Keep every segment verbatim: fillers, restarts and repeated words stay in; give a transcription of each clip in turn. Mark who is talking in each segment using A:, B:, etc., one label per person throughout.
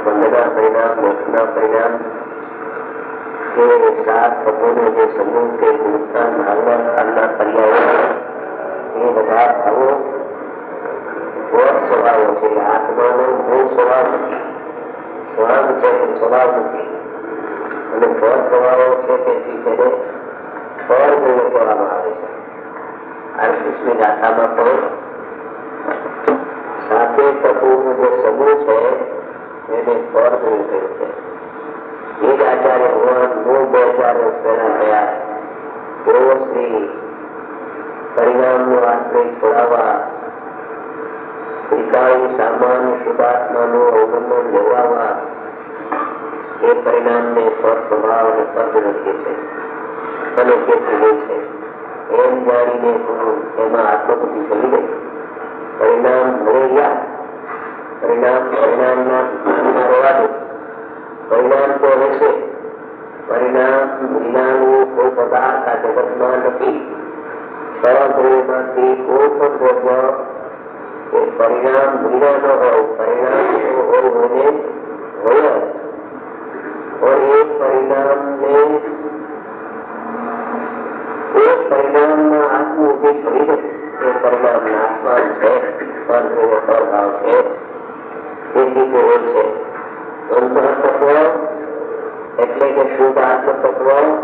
A: બંધના પરિણામ, મોક્ષના પરિણામ, કે સાત તત્વોનો જે સમૂહ કે ગુણસ્થાન ભાવના સ્થાનના પર્યાયો, એ બધા ભાવો ગોળ સ્વભાવો છે. આત્માનો મૂળ સ્વભાવ નથી, સ્વભાવ છે સ્વભાવ નથી. અને ગોળ સ્વભાવો છે તેથી તેને ફળ ગુણ કહેવામાં આવે છે. આર્કૃષ્ણની ગાથામાં પણ સાતે તત્વોનો જે સમૂહ છે એને ફળ ગુણ કહ્યું છે. એ જ આચાર્ય ભગવાન મૂળ બે હજાર વર્ષ પહેલા થયા. તેઓ શ્રી પરિણામનો આશ્રય છોડાવવા, ત્રિકાળી સામાન શુદ્ધાત્માનું અવલંબન લેવા એ પરિણામને સ્વ સ્વભાવ અને પદ લખે છે અને તેથી લે છે. એમ જાણીને હું એમાં આત્મબુદ્ધિ ચલી ગઈ. પરિણામ ભરે ગયા. પરિણામ પરિણામના રહેવા દે. પરિણામ તો રહેશે. પરિણામ વિનાનું કોઈ પદાર્થ આ જગતમાં નથી. સ્વગૃહમાંથી કોઈ પણ દ્રવ્ય એ પરિણામ વિના ન હોય. પરિણામ હોય હોય હોય और ये परिणाम में एक परिणाम में आत्म उभी खड़ी है. ये परिणाम आत्मा है पर भाव है તેથી તે હોય છે. અંતઃતત્વ એટલે કે શુદ્ધ આત્મતત્વ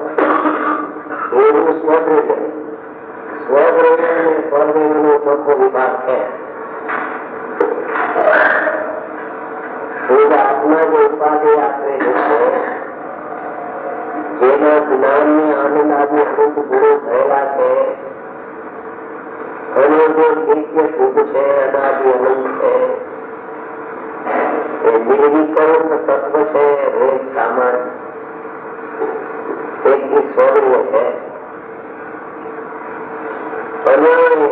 A: એવું સ્વગૃહ. સ્વગૃહ અને સ્વગૃહનો ચોખ્ખો વિભાગ છે. શુદ્ધ આત્મા જે ઉપાધિ આપણે છે, જેના જ્ઞાનની આનંદ આદિ અનુભવ ગુરુ થયેલા છે, અને જે નિત્ય શુદ્ધ છે, અનાદિ અનંત છે, એ નિર્વિકલ્પ તત્વ છે. રેત સામાન એકથી સ્વગૃહ છે. અને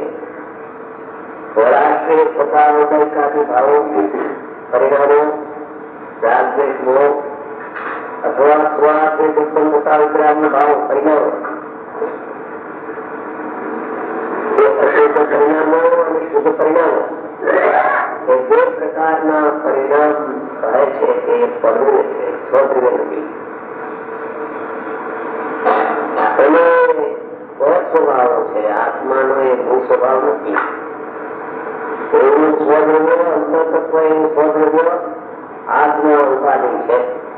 A: રાષ્ટ્રીય પ્રકાર વગેરે ભાવો પરિણામો રાગદ્વેષ મોહ અથવા સ્વાર્થ ઉત્પન્ન થતા વિતરાગનો ભાવ પરિણામો, એ અશુદ્ધ પરિણામો અને શુદ્ધ પરિણામો એ બે પ્રકારના પરિણામ કહે છે કે પડવું છે, સ્વગૃહ નથી. અને સ્વભાવો છે. આત્માનો એ ભૂ સ્વભાવ નથી. એવું સ્વગૃહ અંતઃતત્વ એવું સ્વગૃહ આત્મા ઉપાધિ છે.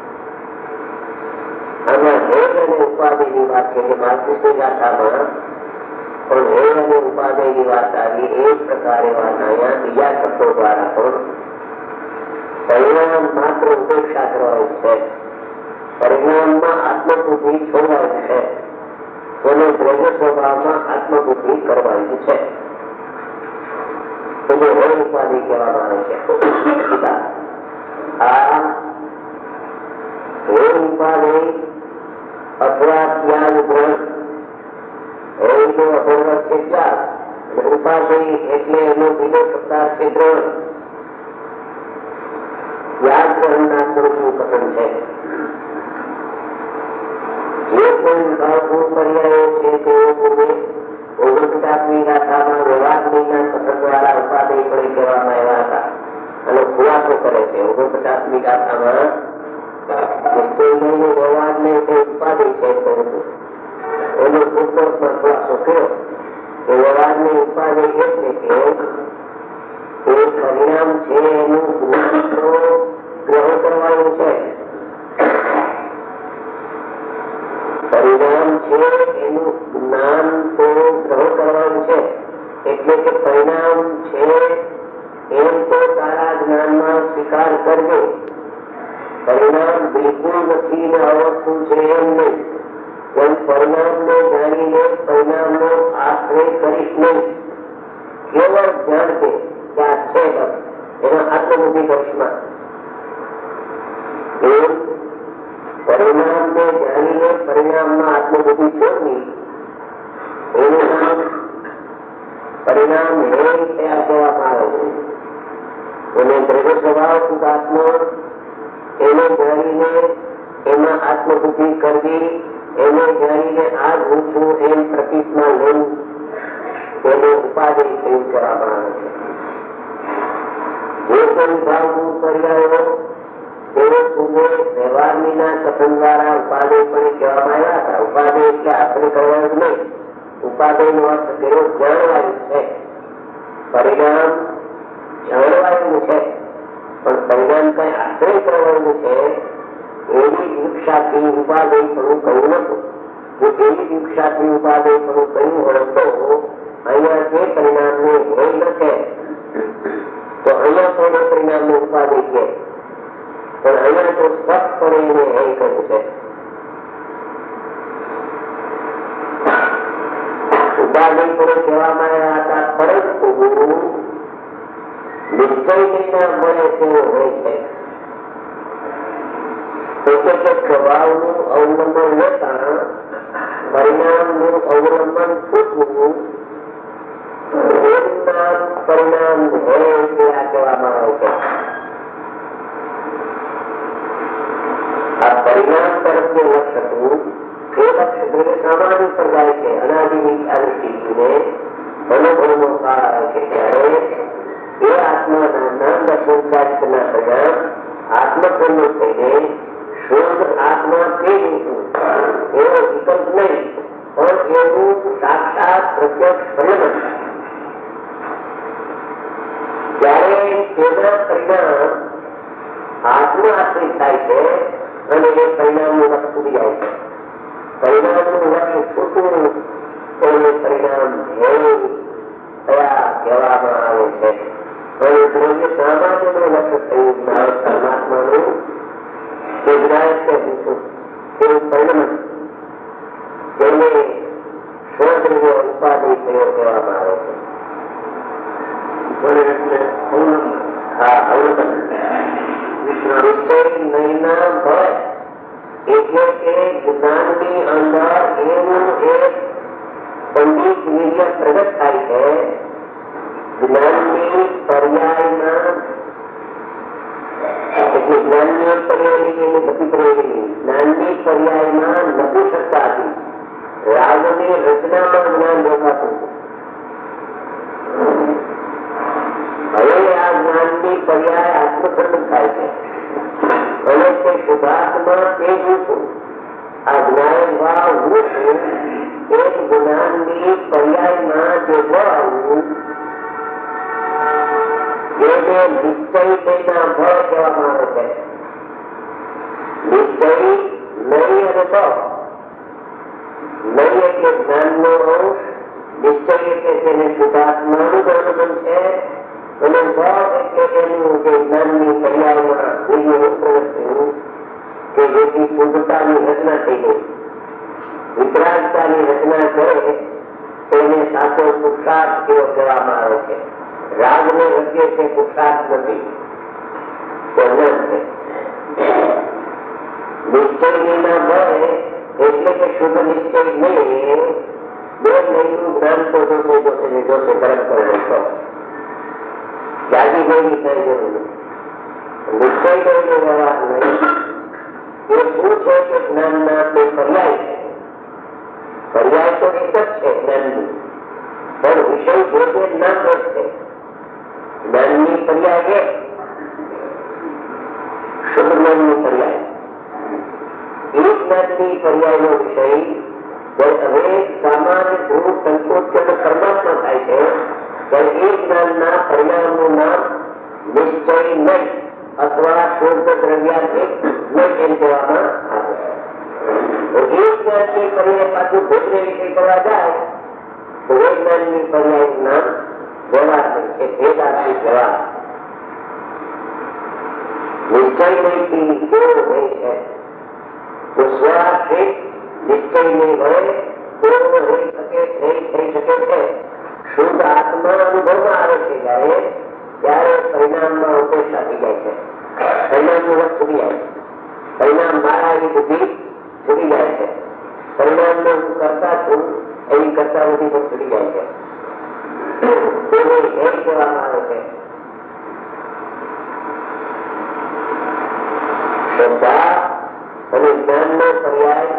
A: આમાં હેલ અને ઉપાધિની વાત છે કે માર્કસની ગાથામાં પણ હેલ અને ઉપાધિની વાત આવી. એ પ્રકારે વાત અહીંયા બીજા શબ્દો દ્વારા પણ પરિણામ માત્ર ઉપેક્ષા કરવાની છે. પરિણામમાં આત્મબુદ્ધિ છોડવાની છે અને દ્રવ્ય સ્વભાવમાં આત્મબુદ્ધિ કરવાની છે. એને હેલ ઉપાધિ કહેવામાં આવે છે. આ હેલ ઉપાધિ અથવા ત્યાગ ગુણ, હેલનો અભર્વત છે ત્યાગ, ઉપાધિ એટલે એનો બીજો પ્રકાર છે દ્રોણ. ત્યાગ ગ્રહણના સ્વરૂપનું કથન છે. જે કોઈ ભાવપૂર્ણ પર્યાયો છે તેઓ પૂર્વે ઓગણપચાસમી ગાથામાં વ્યવહારની કથન દ્વારા ઉપાધિ પણ કહેવામાં આવ્યા હતા અને ખુલાસો કરે છે. ઓગણપચાસમી ગાથામાં વ્યવહારને ઉપાધિ છે એનો પુસ્તક પર ખુલાસો કર્યો કે વ્યવહારની ઉપાધિ એટલે કે એ પરિણામ છે એનું ગ્રહણ કરવાનું છે. પરિણામ છે એનું જ્ઞાન તો ગ્રહણ કરવાનું છે. એટલે કે પરિણામ છે એમ તો તારા જ્ઞાનમાં સ્વીકાર કરજો. પરિણામ બિલકુલ નથી ને અવસ્થું છે એમ નહીં. એમ પરિણામને જાણીને પરિણામનો આશ્રય કરીશ નહીં. કેવળ જાણશે કે આ છે એના આત્મબુદ્ધિ દર્શમાં પરિણામને જાણીને પરિણામમાં આત્મબુદ્ધિ છોડવી એનું નામ પરિણામ હેલ તૈયાર કરવામાં આવે છે. અને દ્રવ્ય સ્વભાવ શુદ્ધાત્મા એને જાણીને એમાં આત્મબુદ્ધિ કરવી, એને જાણીને આ જ હું છું એમ પ્રતિજ્ઞા લેવું, તેને ઉપાધિ એવું કહેવામાં આવે છે. જે કોઈ ભાવ પર્યાયો તેઓ પૂર્વે વ્યવહાર વિના કથન દ્વારા ઉપાદેય પણ કહેવામાં આવ્યા હતા. ઉપાદેય એટલે આપણે કહેવાનું નહીં. ઉપાદેય નો અર્થ તેઓ જાણવાનું છે. પરિણામ જાણવાનું છે, પણ પરિણામ કઈ આશ્રય કરવાનું છે એવી દીક્ષાથી ઉપાદેય પણ કહ્યું નતું. જો એવી દીક્ષાથી ઉપાદેય પણ કહ્યું હોય તો અહીંયા જે પરિણામને હોય નથી તો અહીંયા પણ પરિણામને ઉપાદેય છે, પણ અહીંયા તો સ્પષ્ટપણે એને હે કહ્યું છે. ઉપાદેય પણ કહેવામાં આવ્યા હતા, પરંતુ નિશ્ચયના મળે તેવો હોય છે. એટલે સ્વભાવનું અવલંબન લેતા પરિણામનું અવલંબન છૂટવું પરિણામ હોય તે આ કહેવામાં આવે છે. આ પરિણામ તરફ જે લક્ષ હતું એ લક્ષ ધીરે સામાન્ય પર જાય છે. અનાદિની આવી સ્થિતિને અનુભવનો કાળ આવે છે ત્યારે એ આત્માના નામ દર્શનના પરિણામ આત્મસન્મત થઈને શુદ્ધ આત્મા થઈ ગયું એવો વિકલ્પ નહીં, પણ એવું સાક્ષાત પ્રત્યક્ષ પરિણામ. ત્યારે તેના પરિણામ આત્મા આશ્રિત થાય છે અને એ પરિણામનું લક્ષ છૂટી જાય છે. પરિણામનું લક્ષ છૂટવું તેને પરિણામ ધ્યેય કયા કહેવામાં આવે છે. અને દ્રવ્ય સામાન્યનું લક્ષ થયું પરમાત્માનું તે વિનાયક તેનું પરિણામ તેને સ્વદ્રવ્ય ઉપાધિ થયો કહેવામાં આવે છે. હા, અવલંબન વિષય નહીના ભય એટલે કે જ્ઞાનની અંદર એવું એક પંડિત વીર્ય પ્રગટ થાય છે. જ્ઞાનની પર્યાયમાં એટલે જ્ઞાનની પર્યાયની એની ગતિ પ્રયોગી જ્ઞાનની પર્યાયમાં નથી શકતા હતી. રાગની રચનામાં જ્ઞાન દેખાતું. હવે આ જ્ઞાનની પર્યાય આત્મસર્જન થાય છે અને તે શુદ્ધાત્મા તે હું આ જ્ઞાન ભાવ હું છું એક જ્ઞાનની પર્યાયમાં જે ભાવું એને નિશ્ચય તેના ભય કહેવામાં આવે છે. નિશ્ચય નહીં અને તો નહીં એટલે જ્ઞાનનો અંશ, નિશ્ચય એટલે તેને શુદ્ધાત્માનું અનુબંધ છે અને ભાવ એટલે એનું જે જ્ઞાનની પર્યાયમાં પ્રગટ થયું કે જેથી શુદ્ધતાની રચના થઈ ગઈ. વિતરાગતાની રચના કરે તેને સાચો પુરુષાર્થ એવો કહેવામાં આવે છે. રાગને વચ્ચે તે પુરુષાર્થ નથી, નિશ્ચયના ભય એટલે કે શુદ્ધ નિશ્ચય નહીં. બે નહીનું જ્ઞાન તો જોશે જોશે જોશે ગરમ કરે તો જાગી ગયેલી કઈ જરૂર નથી. નિશ્ચય કરેલો વ્યવહાર નહીં. એ શું છે કે જ્ઞાનના તે પર્યાય છે. પર્યાય તો એક જ છે જ્ઞાનની, પણ વિષય જે તે જ્ઞાન છે. જ્ઞાનની પર્યાય એક, શુદ્ધ જ્ઞાનની પર્યાય એ જ્ઞાનની પર્યાયનો વિષય હવે સામાન્ય ધ્રુવ સંકોચ પરમાત્મા થાય છે ત્યારે એ જ્ઞાનના પરિણામનું નામ નિશ્ચય નહીં અથવા શુદ્ધ દ્રવ્યાત્મિક નહીં એમ કહેવામાં આવે. એ જ્ઞાનની પર્યાય પાછું ભોજને વિષય કરવા જાય તો એ જ્ઞાનની પર્યાયનું નામ વ્યવહાર છે. ભેદાત્મિક વ્યવહાર નિશ્ચય નહીં કેવો હોય છે તો સ્વાર્થિક નિશ્ચય નહીં હોય તેવો હોઈ શકે થઈ થઈ શકે છે. શુદ્ધ આત્મા અનુભવમાં આવે છે જયારે ત્યારે પરિણામમાં ઉપેક્ષ આપી જાય છે. પરિણામનું વસ્ત છૂટી જાય છે. પરિણામ મારા એવી બુદ્ધિ છૂટી જાય છે. પરિણામને હું કરતા છું એવી કરતા બુદ્ધિ પણ છૂટી જાય છે. તેને એ કહેવામાં આવે છે શ્રદ્ધા અને જ્ઞાનનો પર્યાય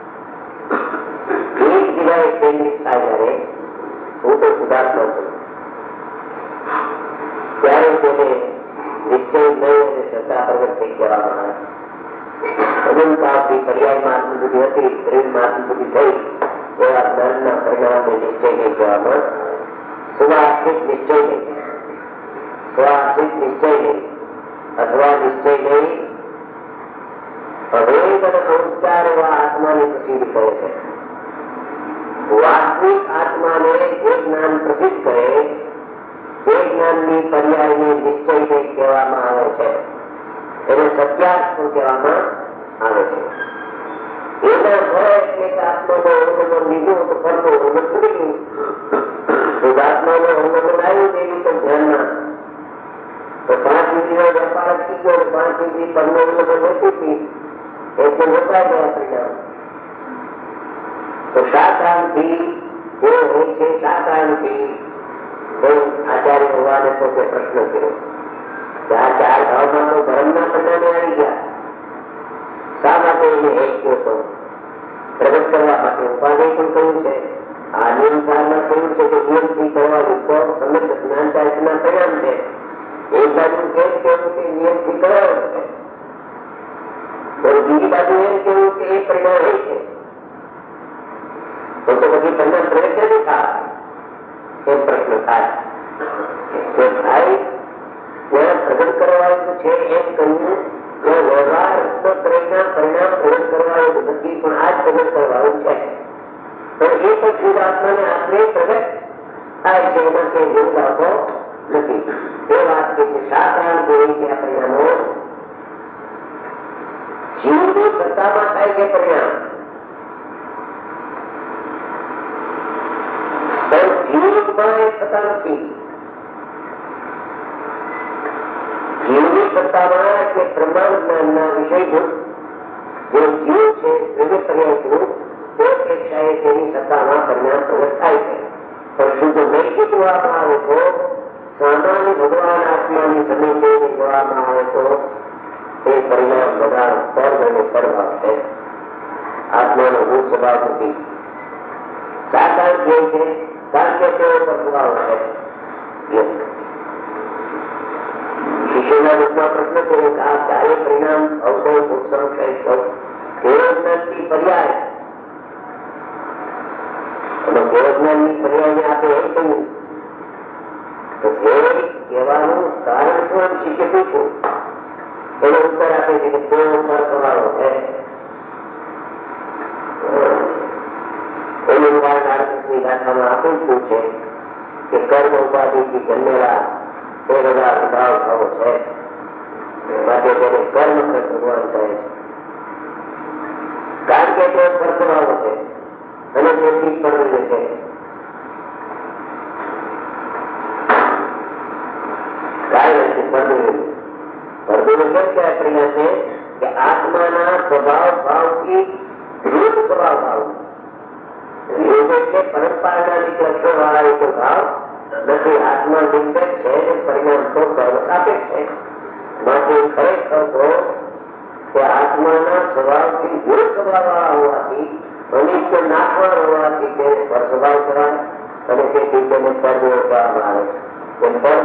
A: એક જગ્યાએ કેન્દ્રિત થાય ત્યારે હું તો સુધાર્થમાં છું ત્યારે તેને નિશ્ચય નહીં અને શ્રદ્ધા પ્રગટ થઈ કહેવામાં આવે. અનંતકાળથી પર્યાયમાં આત્મબુદ્ધિ હતી, ત્રિમાં આત્મબુદ્ધિ થઈ એવા જ્ઞાનના પરિણામને નિશ્ચય નહીં કહેવામાં. સ્વાસ્થિત નિશ્ચય નહીં, સ્વાસ્થિત નિશ્ચય નહીં અથવા નિશ્ચય નહીં અભેદ અને સંસ્કાર એવા આત્માની પ્રસિદ્ધ કરે છે. વાસ્તવિક આત્માને જે જ્ઞાન પ્રસિદ્ધ કરે એ જ્ઞાનની પર્યાયને નિશ્ચય નહીં કહેવામાં આવે છે. એને સત્યાર્થ પણ કહેવામાં આવે છે. એના ફળ એટલે કે આત્માનો અવલંબન લીધું તો ફરતું અવલંબન છૂટી ગયું. આત્માનો અવલંબન આવ્યું એવી તો ધ્યાનમાં તો પાંચ વીજળીનો વેપાર થઈ ગયો, પાંચ વીજળી પરનો અવલંબન નથી હતી એટલે રોકાઈ ગયા પરિણામ. તો શા કારણથી એ હોય છે, શા કારણથી આચાર્ય ભગવાને પોતે પ્રશ્ન કર્યો કે આ ચાર ભાવમાં તો ધર્મના પરિણામે આવી ગયા, શા માટે એને એક કહ્યો તો પ્રગટ કરવા માટે ઉપાધિ પણ કહ્યું છે. આ નિયમ સારમાં કહ્યું છે કે નિયમથી કરવા તો સમજ જ્ઞાન ચારિત્રના પરિણામ છે. એક બાજુ એમ કહેવું કે નિયમથી કરાવે છે, તો બીજી બાજુ એમ કહેવું કે એ પરિણામ એ છે. તો પછી પરિણામ પ્રગટ નથી થાય એ પ્રશ્ન થાય કે ભાઈ ત્યાં પ્રગટ કરવાનું છે એમ કહ્યું કે વ્યવહાર પરિણામ પરિણામ પ્રગટ કરવાનું નથી, પણ આ જ પ્રગટ કરવાનું છે. તો એ પછી આત્માને આત્મે પ્રગટ થાય છે, એમાં કે એવું આવતો નથી. એ વાત કે શા કારણ જોઈ કે આ પરિણામો જીવની સત્તામાં થાય છે પરિણામ, પણ જીવમાં એ થતા નથી. જીવની સત્તામાં એટલે બ્રહ્માંડ જ્ઞાનના વિષયભૂત જે જીવ છે વિવિધ પર્યાયનું તે અપેક્ષાએ તેની સત્તામાં પરિણામ પ્રગટ થાય છે. પણ શુદ્ધ નૈતિક જોવામાં આવે તો સામાન્ય ભગવાન આત્માની સમિતિ જોવામાં આવે તો એ પરિણામ બધા સર્વ અને સર્વ છે. આત્માનો મૂળ સ્વભાવ નથી. સાકાર જે છે કારણ કે તેઓ પર સ્વભાવ છે. શિષ્યના રૂપમાં પ્રશ્ન કર્યો કે આ ચારે પરિણામ અવધો ઉત્સવ કેવજ્ઞાનની પર્યાય અને કેવજ્ઞાનની પર્યાયને આપણે એમ કહ્યું તો એ કહેવાનું કારણ શું એમ શિષ્ય પૂછ્યું. એનો ઉત્તર આપે છે કે તેઓ પર સ્વભાવ છે. એનું ઉદાહરણ ગાથામાં આપેલું છે કે કર્મ ઉપાધિથી જન્મેલા એ બધા સ્વભાવ ભાવો છે, માટે તેને કર્મ ભગવાન કહે છે. કારણ કે તે સ્વભાવો છે અને તેથી પરવે છે. કે આત્માના સ્વભાવ ભાવથી રૂપ સ્વભાવ ભાવ એટલે પરંપરાના લક્ષણ વાળા એક ભાવ નથી. આત્મા નિર્દેશ છે પરિણામ તો સર્વ સાપેક્ષ છે. માટે ખરેખર તો કે આત્માના સ્વભાવથી રૂપ સ્વભાવ વાળા હોવાથી અનિત્ય નાશવાન હોવાથી તે સ્વભાવ કરાય અને તેથી તેને સર્વ કહેવામાં આવે છે.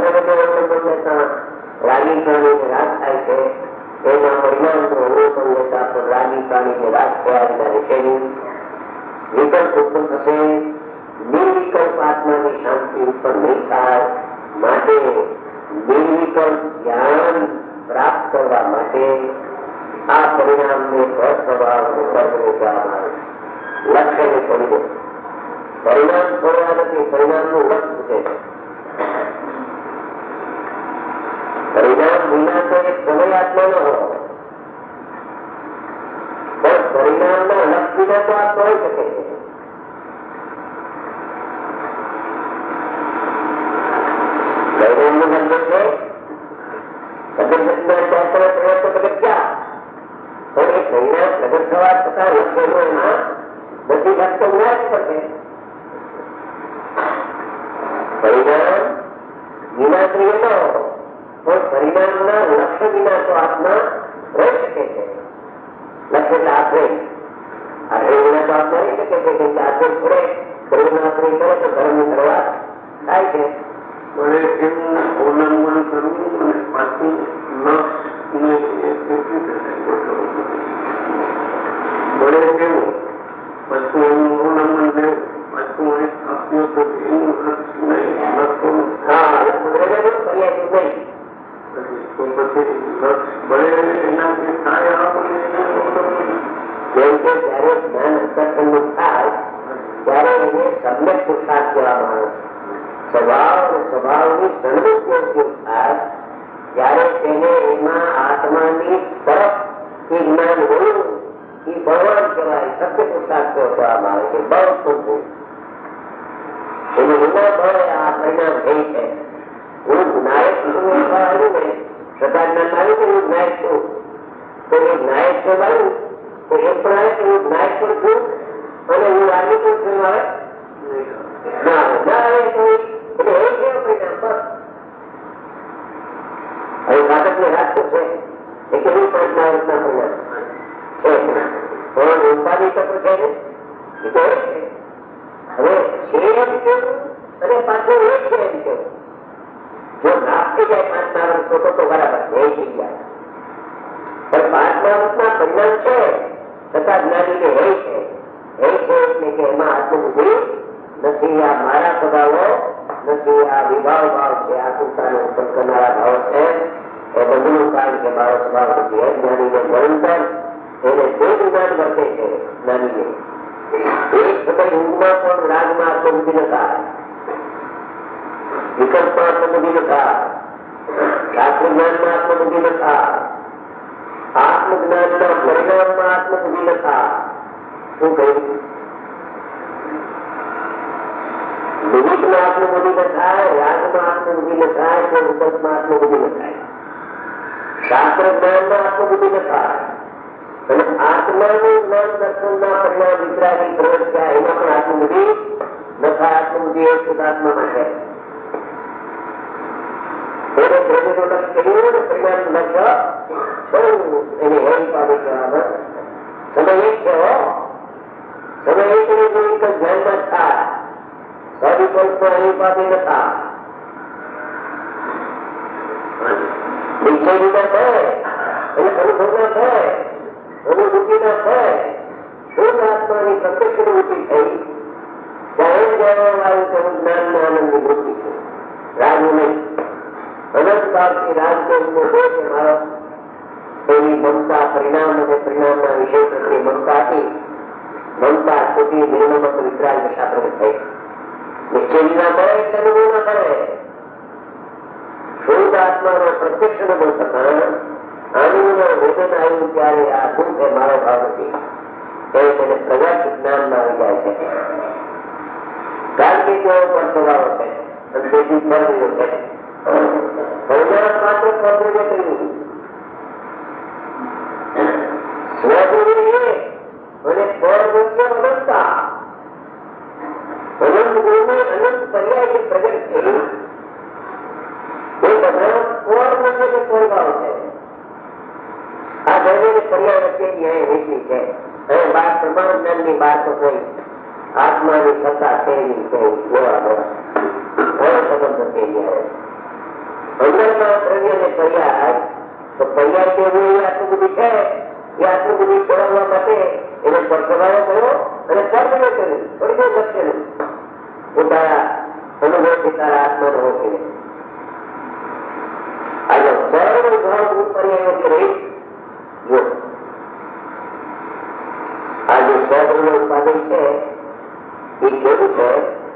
A: રાગી પ્રાણી રાગ થાય છે એના પરિણામનું અવલોકન લેતા પણ રાગી પ્રાણી રાગ થયા વિશેની વિકલ્પ ઉત્પન્ન થશે. નિર્વિકલ્પ આત્માની શાંતિ ઉત્પન્ન નહીં થાય. માટે નિર્વિકલ્પ જ્ઞાન પ્રાપ્ત કરવા માટે આ પરિણામને સ્વસ્વભાવ સર્વ કહેવામાં આવે. લક્ષ્યને છોડી દે. પરિણામ છોડવા નથી, પરિણામનું લક્ષ્ય છે. પરિણામ વિના તો એક સમય આત્મા ન હોય, પણ પરિણામના લક્ષ વિના તો આત્મા હોઈ શકે છે. પરિણામનું લક્ષ્ય છે શાસ્ત્ર પ્રયત્ન પ્રગટ્યા, પણ એ પરિણામ પ્રગટ થવા છતાં લક્ષ્યનો એમાં બધી લક્ષ્ય ઉડાજ પડશે. પરિણામ વિના ક્રિય ન હોય, પણ પરિણામના લક્ષ્ય વિના તો આત્મા રહી શકે છે. લક્ષ્ય એટલે આશ્રય. આશ્રય વિના તો આત્મા રહી શકે છે. કે આશ્રય છોડે ધર્મનો આશ્રય કરે તો ધર્મની શરૂઆત થાય છે.
B: મને એવું અવલંબન કરવું અને પાછું મળે કેવું પાછું એનું અવલંબન લેવું પાછું આપ્યું તો એનું નહીં તો પછી ભલે એનાથી થાય આપણે
A: જેમ કે જયારે જ્ઞાન અંતરખંડ થાય ત્યારે એને સમ્યક પુરુષાર્થ કહેવામાં આવે. સ્વભાવ અને સ્વભાવની સન્મુખ થાય ત્યારે તેને એમાં આત્માની તરફ એ જ્ઞાન હોવું એ ભગવાન કહેવાય. સત્ય પુરુષાર્થ કહેવામાં આવે છે. બળ થવું એનું વિના બળ આ પરિણામ થઈ છે. હું નાયક છું આવ્યું ને શ્રદ્ધા જ્ઞાન આવ્યું ને હું નાયક છું તો એ નાયક છે બાયું તો એ પણ આવે કે હું નાયક પણ છું અને હું રાજુ પણ છું આવે ના ના આવે તો એટલે એ કેવું પરિણામ બસ. હવે નાટક ને રાખતું છે એ કેવી પ્રજ્ઞા રીતના પરિણામ છે પણ ઉપાધિ તત્વ છે ને એ તો એ છે. હવે છે એમ કેવું અને પાછું એ છે એમ કેવું જો નાશ થઈ જાય પાંચમા વર્ષ તો તો બરાબર એ થઈ ગયા પણ પાંચમા વર્ષના પરિણામ છે છતાં જ્ઞાની હે છે હે છે એટલે કે એમાં આત્મબુદ્ધિ નથી. આ મારા સ્વભાવો નથી. આ વિભાવ ભાવ છે. આકૃતાનો ઉત્પન્ન કરનારા ભાવ છે એ બધું કારણ કે મારો સ્વભાવ નથી. એ જ્ઞાનીને નિરંતર એને તે જ જ્ઞાન વર્તે છે. જ્ઞાનીને એક સમય ઊંઘમાં પણ રાગમાં આત્મબુદ્ધિ ન થાય વિકલ્પમાં આત્મબુદ્ધિ ન થાય શાસ્ત્ર જ્ઞાનમાં આત્મબુદ્ધિ ન થાય આત્મજ્ઞાનના પરિણામમાં આત્મબુદ્ધિ ન થાય. શું કહ્યું? વિવિધમાં આત્મબુદ્ધિ ન થાય રાગમાં આત્મબુદ્ધિ ન થાય કે વિકલ્પમાં આત્મબુદ્ધિ ન થાય શાસ્ત્ર જ્ઞાનમાં આત્મબુદ્ધિ ન થાય અને આત્માનું જ્ઞાન દર્શનના પરિણામ વિતરાગી પ્રવૃત્તિયા એમાં પણ આત્મબુદ્ધિ ન થાય. આત્મબુદ્ધિ એ શુદ્ધાત્મામાં છે. એને પ્રેમીનું લક્ષ્ય કર્યું ને પરિણામ લક્ષ્ય છોડવું એને હેરી પાડી કહેવામાં સમય એક છે હો સમય એક ની જોઈ તો ધ્યાનમાં થાય સવિકલ્પમાં હેરી પાડી ન થાય નિશ્ચય વિના થાય અને અનુભવ ના થાય અનુભૂતિ ના થાય શુદ્ધ આત્માની પ્રત્યક્ષ અનુભૂતિ થઈ જાહેર જવાનું આવ્યું કે હું જ્ઞાનના આનંદની વૃત્તિ છું રાજુ નહીં અનંત કાળથી રાજકોટનો હોય છે મારો એની મમતા પરિણામ અને પરિણામના વિષય પ્રત્યે મમતાથી મમતા સુધી નિર્મમત વિતરાગ દશા પ્રગટ થઈ. નિશ્ચય વિના મળે એટલે અનુભવ ના કરે. શુદ્ધ આત્માનો પ્રત્યક્ષ અનુભવ થતા આનંદ વેદન આવ્યું ત્યારે આ શું છે મારો ભાવ નથી તે તેને પ્રગટ જ્ઞાનમાં આવી જાય છે. કારણ કે તેઓ પણ સ્વભાવ છે અને તેથી ફરવું છે. પરિણામ માત્ર સ્વરૂપે કર્યું સ્વરૂપે અને પરમુખ્ય અનંતા અનંત ગુણને અનંત પર્યાય પ્રગટ થઈ એ બધા સ્વર્મુખ્ય સ્વભાવ છે. આ બંને પર્યાય વચ્ચેની અહીં રીતની છે. અહીં બાર પ્રમાણ જ્ઞાનની બાર તો કોઈ આત્માની સત્તા તેની કોઈ જોવા મળે સંબંધ થઈ ગયા અંદરમાં દ્રવ્ય ને પર્યાય તો પર્યાય કેવું એ આત્મબુદ્ધિ છે એ આત્મબુદ્ધિ છોડવા માટે એને પરસવાયો કર્યો અને કર્મને કર્યું થોડી બહુ લક્ષ્ય નહીં પોતાના અનુભવથી તારા આત્માનો હોતી આજે સર્વ ભાવ પર્યાય રહી જો આ જે સ્વભાવનું ઉત્પાદન છે એ કેવું છે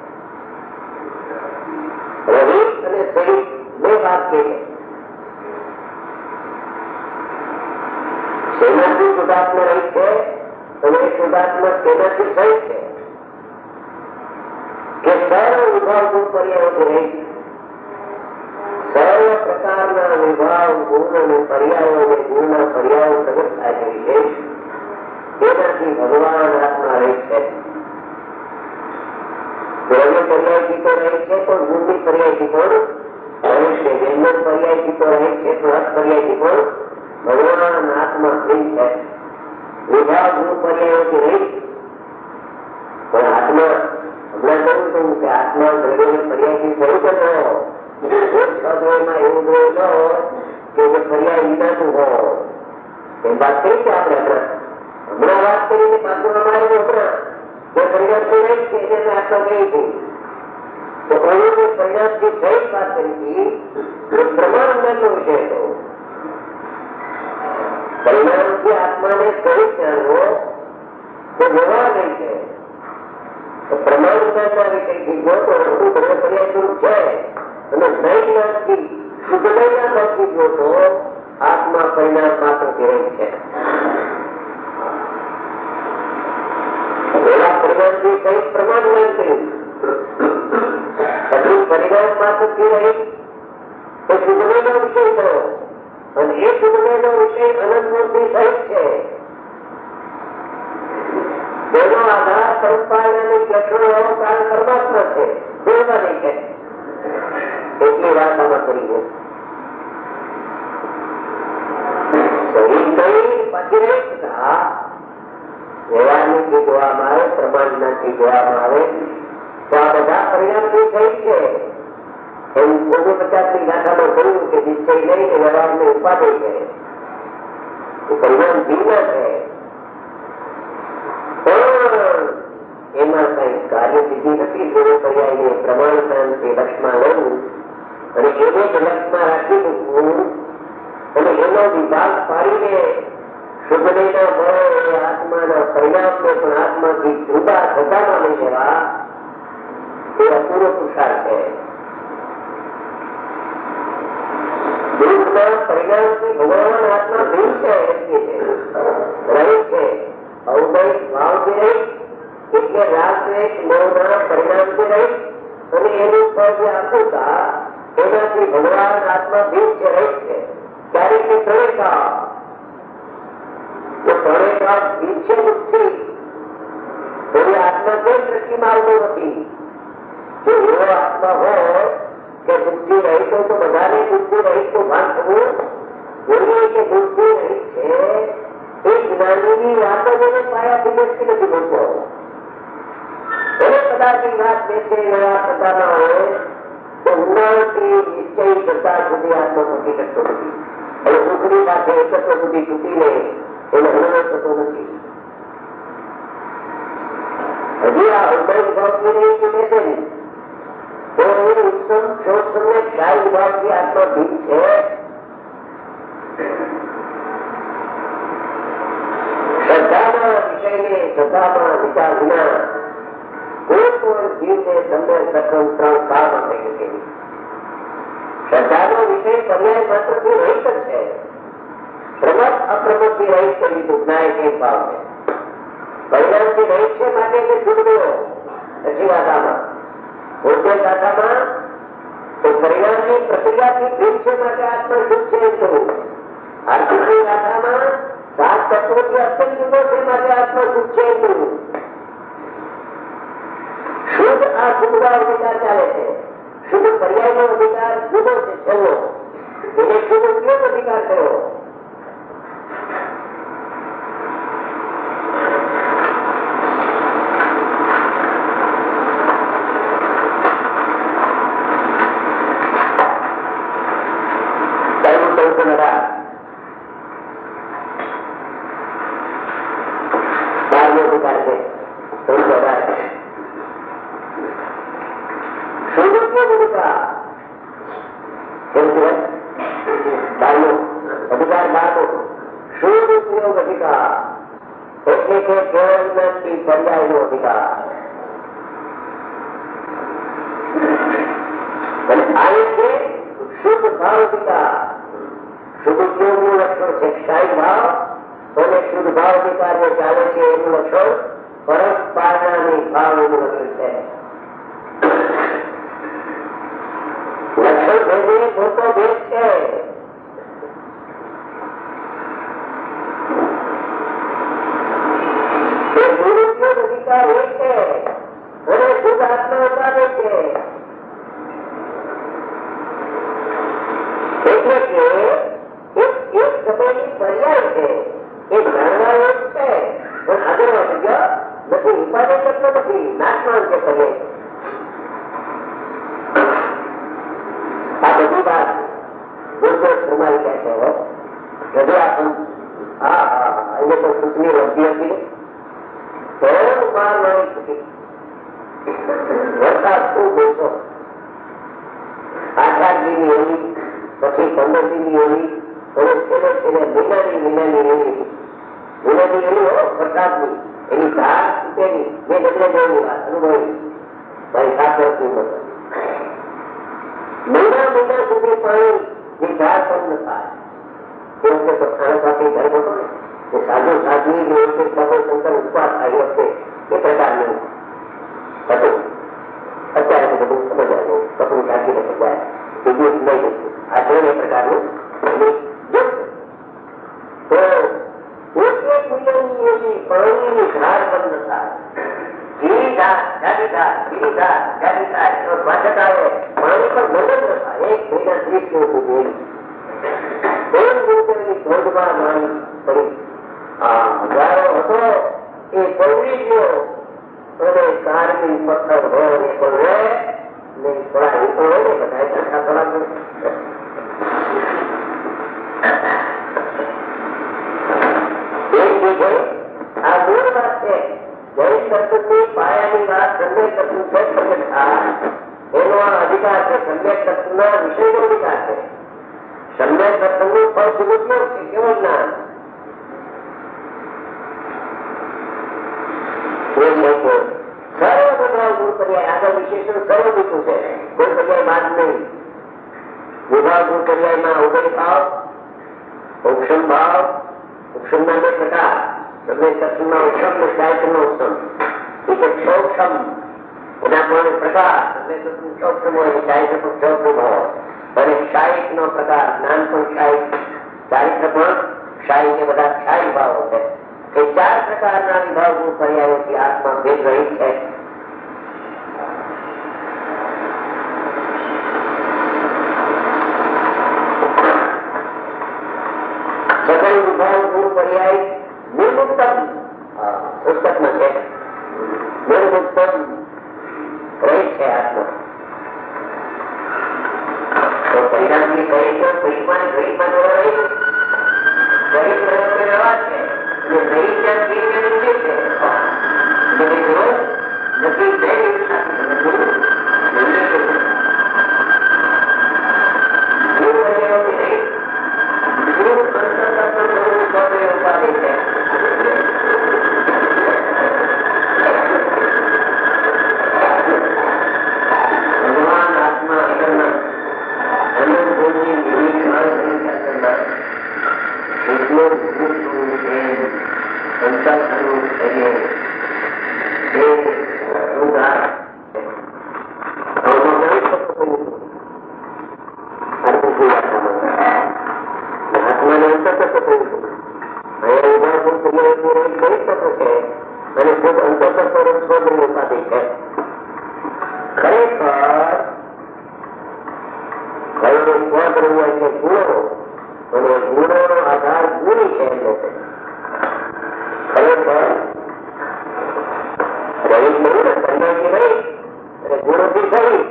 A: રવિ અને શરીર બે વાત કે તેનાથી શુદ્ધાત્મા રહી છે અને શુદ્ધાત્મા તેનાથી સહિત છે કે સર્વ વિભાવ ગુણ પર્યાય રહી છે. સર્વ પ્રકારના વિભાવ ગુણ અને પર્યાયો અને ગુણના પર્યાયો પ્રગટ થાય છે તેનાથી ભગવાન આત્મા રહી છે. દ્રવ્ય પર્યાયથી તો રહે છે પણ ગુણની પર્યાયથી પણ રહે છે. વેદન પર્યાયથી તો રહે છે પણ અર્થ પર્યાયથી પણ ભગવાન આત્મા થઈ છે. વિભાગ ગુણ પર્યાયોથી રહી પણ આત્મા હમણાં કહ્યું હતું કે આત્મા દ્રવ્ય પર્યાયથી શરૂ કરવો એવું દ્રવ્ય ન હોય કે જે પર્યાય વિનાનું હોય એ વાત કરી છે આપણે હમણાં હમણાં વાત કરીને પાછું અમારે હમણાં જે પરિણામથી રહી છે એને મેં આટલો કહી હતી તો કહ્યું કે પરિણામથી સહિત વાત કરી હતી એ પ્રમાણ જ્ઞાનનો વિષય હતો. પરિણામથી આત્માને સહિત જાણવો તો વ્યવહાર નહીં છે. પ્રમાણ જ્ઞાનના વિષયથી જો તો બધું બધે પર્યાય સ્વરૂપ છે અને સહી જ્ઞાનથી શુદ્ધમયના ભાવથી જો તો આત્મા પરિણામ માત્રથી રહી છે. એવા પરિણામથી સહિત પ્રમાણ જ્ઞાન કર્યું બધું પરિણામ માત્રથી રહી એ શુદ્ધમયનો વિષય થયો અને એ શુદ્ધમયનો વિષય અનંતમૂર્તિ સહિત છે. તેનો આધાર સંપાદનની કેટલો એવો કારણ પરમાત્મા છે જોવા નહીં છે. એટલી વાત આમાં કરી છે. પછી વ્યવહારની જોવામાં આવે પ્રમાણથી જોવામાં આવે તો આ બધા પરિણામથી થઈ છે. એમ ઓગણપચાસ ની ગાથામાં કહ્યું કે નિશ્ચય નહીં વ્યવહારને ઉપાધિ છે એ પરિણામ ભીના છે પણ એમાં કઈ કાર્ય સિદ્ધિ નથી. થોડો પર્યાય પ્રમાણ લક્ષમાં લેવું અને એને જ લક્ષમાં રાખી મૂકવું અને એનો વિભાગ પાડીને શુદ્ધના મળે આત્માના પરિણામને પણ આત્માથી જુદા થતામાં લઈ લેવા એ અપૂર્વ પુરુષાર્થ છે. દુઃખના પરિણામથી ભગવાન આત્મા ભીમ છે રહી છે અવદય ભાવથી રહી એટલે રાગદ્વેષ મોહના પરિણામથી રહી અને એનું ફળ જે આકુતા એનાથી ભગવાન આત્મા ભીમ છે રહી છે. ક્યારેક એ ત્રણેકા તો ત્રણેકા ભીમ છે મુક્તિ તો એ આત્મા કોઈ દ્રષ્ટિમાં આવતો નથી. જો એવો આત્મા હોય કે બુદ્ધિ રહી તો બધાને બુદ્ધિ રહી તો ભાન થવું જોઈએ કે બુદ્ધિ રહી છે એ જ્ઞાનીની વાતો એને પાયાથી બેસતી નથી બોલતો. એને કદાચની વાત બેસે એવા પ્રકારના હોય તો ઊંડાણથી નિશ્ચય કરતા સુધી આત્મા મૂકી શકતો નથી. અને દુઃખની સાથે એકત્ર સુધી તૂટીને એને અનુભવ થતો નથી. હજી આ ઉદય ભાવની બેસે નહીં તો એ ઉત્તમ શોષણને ખ્યાલ વિભાગથી આત્મા ભીમ છે. શ્રદ્ધાના વિષયને શ્રદ્ધામાં વિચાર વિના કોઈ પણ જીવને તમને સકલ ત્રણ કાળમાં થઈ શકે. શ્રદ્ધાનો વિષય પર્યાય માત્રથી રહિત જ છે. પ્રમત અપ્રમતથી રહિત કરી દુઃખનાય કે ભાવને પરિણામથી રહિત છે માટે કે છૂટવો હજી વાતામાં ઉદ્યોગ ગાથામાં તો પરિણામની પ્રક્રિયાથી ભીમ છે માટે આત્મા શુદ્ધ છે એટલું. આર્થિક ગાથામાં સાત તત્વોથી અત્યંત જુદો છે માટે આત્મા શુદ્ધ છે એટલું. શુદ્ધ આ શુદ્ધભાવ અધિકાર ચાલે છે. શુદ્ધ પર્યાયનો અધિકાર જુદો છે છેલ્લો એને શુદ્ધ ઉપયોગ અધિકાર થયો. આ બધી વાત ગુરુદેવ શર્માએ કહે છે. બધું આ હા હા એને તો સુખની વધતી હતી ને બહાર મારી હતી વરસાદ ખૂબ ઓછો આઠ આઠ દિન એવી પછી પંદર દિન એવી અને છેલ્લે છેલ્લે મહિનાની મહિનાની એવી મહિનાની એવી હો વરસાદની એની ધાર તૂટેલી મેં ગજરે જોયેલી વાત અનુભવી મારી સાત વર્ષની ઉંમર મહિના મહિના સુધી પાણી ધાર પણ ન થાય એ વખતે તો ખાણા સાથે ઘર હતો ને સાધુ સાધુની જે વખતે પ્રભુ શંકર ઉપવાસ આવી વખતે એ પ્રકારનું હતું. અત્યારે તો બધું સમજ આવ્યું કપડું ઢાંકીને શકાય બીજું નહીં આચરણ એ પ્રકારનું તો એક એક મહિનાની એવી પાણીની ધાર બંધ ન થાય ધીરી ધાર જાડી ધાર ધીરી ધાર જાડી ધાર વાચક આવે પાણી પણ બંધ જ ન થાય એક મહિના ત્રીસ દિવસ સુધી ધોધમાં માણી પડી ગાળો હતો એ પૌડી ગયો અને કારની પથ્થર હોય ને પડે ને થોડા હિતો હોય ને બધા સરખા થોડા આ મૂળ વાત છે જૈન તત્વની પાયાની વાત સમ્યક તત્વ છે પ્રગટ થાય એનો આ અધિકાર છે સમ્યક તત્વના વિષયનો અધિકાર છે સમ્યક તત્વનું ફળ સુગુત્યો છે કેવું જ્ઞાન સર્વ બધા ગુણ પર્યાય આગળ વિશેષણ સર્વ દીધું છે ગુણ પર્યાય બાદ નહીં વિભાવ ગુણ પર્યાયમાં ઉદય ભાવ ઉપશમ ભાવ ઉપશમ ના બે પ્રકાર સમ્યક તત્વના ઉપશમ ને સાહિત્ય નો ઉપશમ એક ક્ષોક્ષમ એના પણ પ્રકાર સમ્યક તત્વ ક્ષોક્ષમ હોય સાહિત્ય પણ ક્ષોક્ષમ હોય અને શાહિક નો પ્રકાર જ્ઞાન પણ શાહિક ચારિત્ર પણ શાહિક એ બધા શાહી ભાવો છે એ ચાર પ્રકારના વિભાવ ગુણ પર્યાયોથી આત્મા ભેદ રહી છે. સકલ વિભાવ ગુણ પર્યાય નિર્મુક્તમ પુસ્તકમાં છે નિર્મુક્તમ રહી છે આત્મા તો પરિણામની કહી તો પરિમાણ ગરીબમાં જોવા રહી ગરીબ પ્રયોગ રહેવા છે અને ગરીબ જ્યાં છે નથી ભગવાન આત્મા અંદરના અનંત ભોગની વિવિધ એટલો સંસાર કરવું કરીએ એ ઉદાહરણ આત્માને અંતર થયું અહીંયા ઉદાહરણ કરી શકો છે અને ખૂબ અંતર સ્વભાવ ઉપાધિ છે ખરેખર સ્વધર્મ એટલે ગુણો અને ગુણો નો આધાર ગુણી છે એટલે ખરેખર રહી થયું ને કન્યાથી રહી અને ગુણોથી થઈ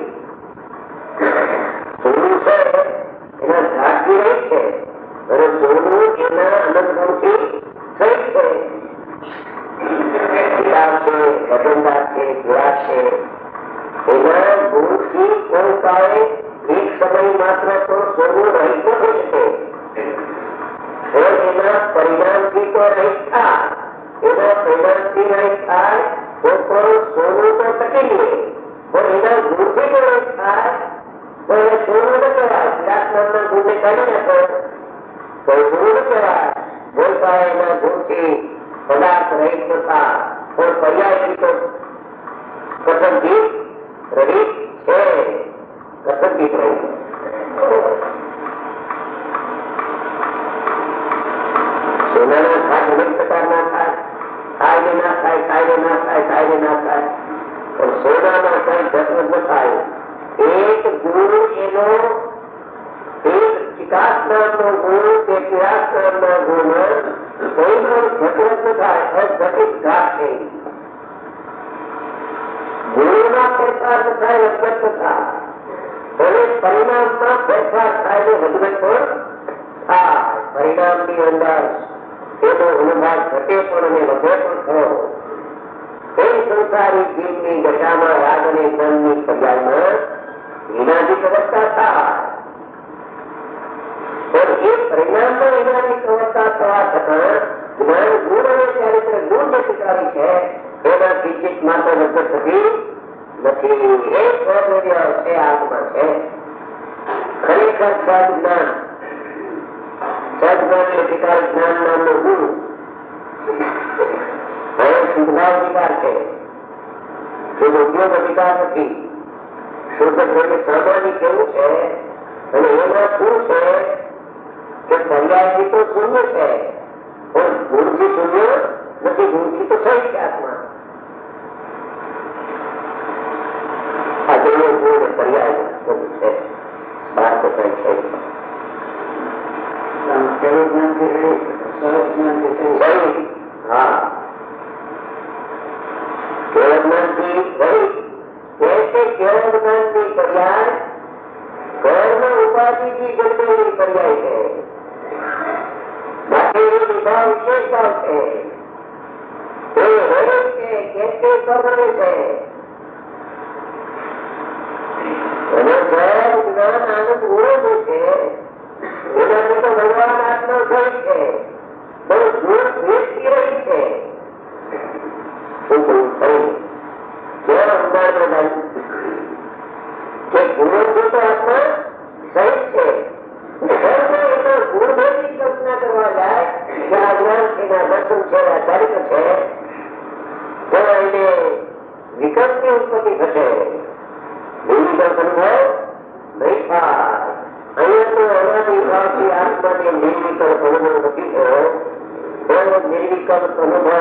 A: સોનું છે એના ધારથી રહી છે અને સોનું એના અનંત ગુણથી થઈ છે કિતાબ છે અજંદા છે ગુળા છે એના ગુણથી કોઈ કાળે એક સમય માત્ર તો સોનું રહિત થઈ શકે એના પરિણામથી તો રહિત થાય એના પરિણામથી રહિત થાય તો પણ સોનું તો ટકી લે પણ એના ગુણથી તો રહિત થાય તો એ સોનું ન કહેવાય વિરાટના ગુણને કાઢી નાખો તો ગુણ ન કહેવાય બોલતા એના ગુણથી પદાર્થ રહિત થતા પણ પર્યાયથી તો કસમથી રહિત છે કસમથી રહિત સોનાના ઘાટ અનેક પ્રકારના થાય થાય ના થાય થાય ના થાય થાય ના થાય પણ સોનામાં કઈ ઘટન ન થાય એક ગુણ એનો એક વિકાસ નામનો ગુણ કે ક્રિયાસ નામના ગુણ કોઈનો ઘટન ન થાય અઘટિત ઘાટ છે ગુણમાં ફેરફાર ન થાય અઘટ ન થાય અને પરિણામમાં ફેરફાર થાય ને વધઘટ પણ થાય પરિણામ પરિણામની અંદર એનો અનુભવ ઘટે પણ અને વધે પણ ખરો. તે સંસારી જીવની દશામાં રાગ અને જ્ઞાનની પર્યાયમાં વિનાશિક અવસ્થા થાય. પણ એ પરિણામમાં વિનાશિક અવસ્થા થવા છતાં જ્ઞાન ગુણ અને ચારિત્ર ગુણ જે સ્વીકારી છે એનાથી ચિત્ત માત્ર નજર થતી નથી. એ સ્વદ્રવ્ય છે, આત્મા છે. ખરેખર સજ્ઞાન સજ્ઞાન એટલે વિકાર જ્ઞાન નામનો ગુણ હવે શુદ્ધભાવ વિકાર છે. શુદ્ધ ઉદ્યોગ વિકાર નથી. શુદ્ધ એટલે સામાન્ય કેવું છે અને એમાં શું છે કે પર્યાયથી તો શૂન્ય છે પણ ગુણથી શૂન્ય નથી. ગુણથી તો સહી છે આત્મા. આ જેવો ગુણ પર્યાય છે બાર તો કઈ છે. હા કેવળ જ્ઞાનથી કેવળ જ્ઞાનથી પર્યાય કર્મ ઉપાધિથી જન્મેલી પર્યાય છે. બાકી વિભાવ વિશેષતાઓ છે. એ હોય છે કેમ કે ખબર છે અને જ્ઞાન આનંદ ઉડે છે એનાથી તો ભગવાન આત્મા થઈ છે પણ ગુણ વેચતી રહી છે. શું કહ્યું થયું કેવા અંદાજમાં કે ગુણો તો આત્મા સહિત છે. ગુણ ભેદની કલ્પના કરવા જાય કે આ જ્ઞાન છે દર્શન છે આ ચારિત્ર છે તો એને વિકલ્પની ઉત્પત્તિ થશે. નિર્વિકલ્પ અનુભવ નહીં થાય. અહીંયા તો અનાદિ ભાવથી આત્માને નિર્વિકલ્પ અનુભવ નથી થયો એનો નિર્વિકલ્પ અનુભવ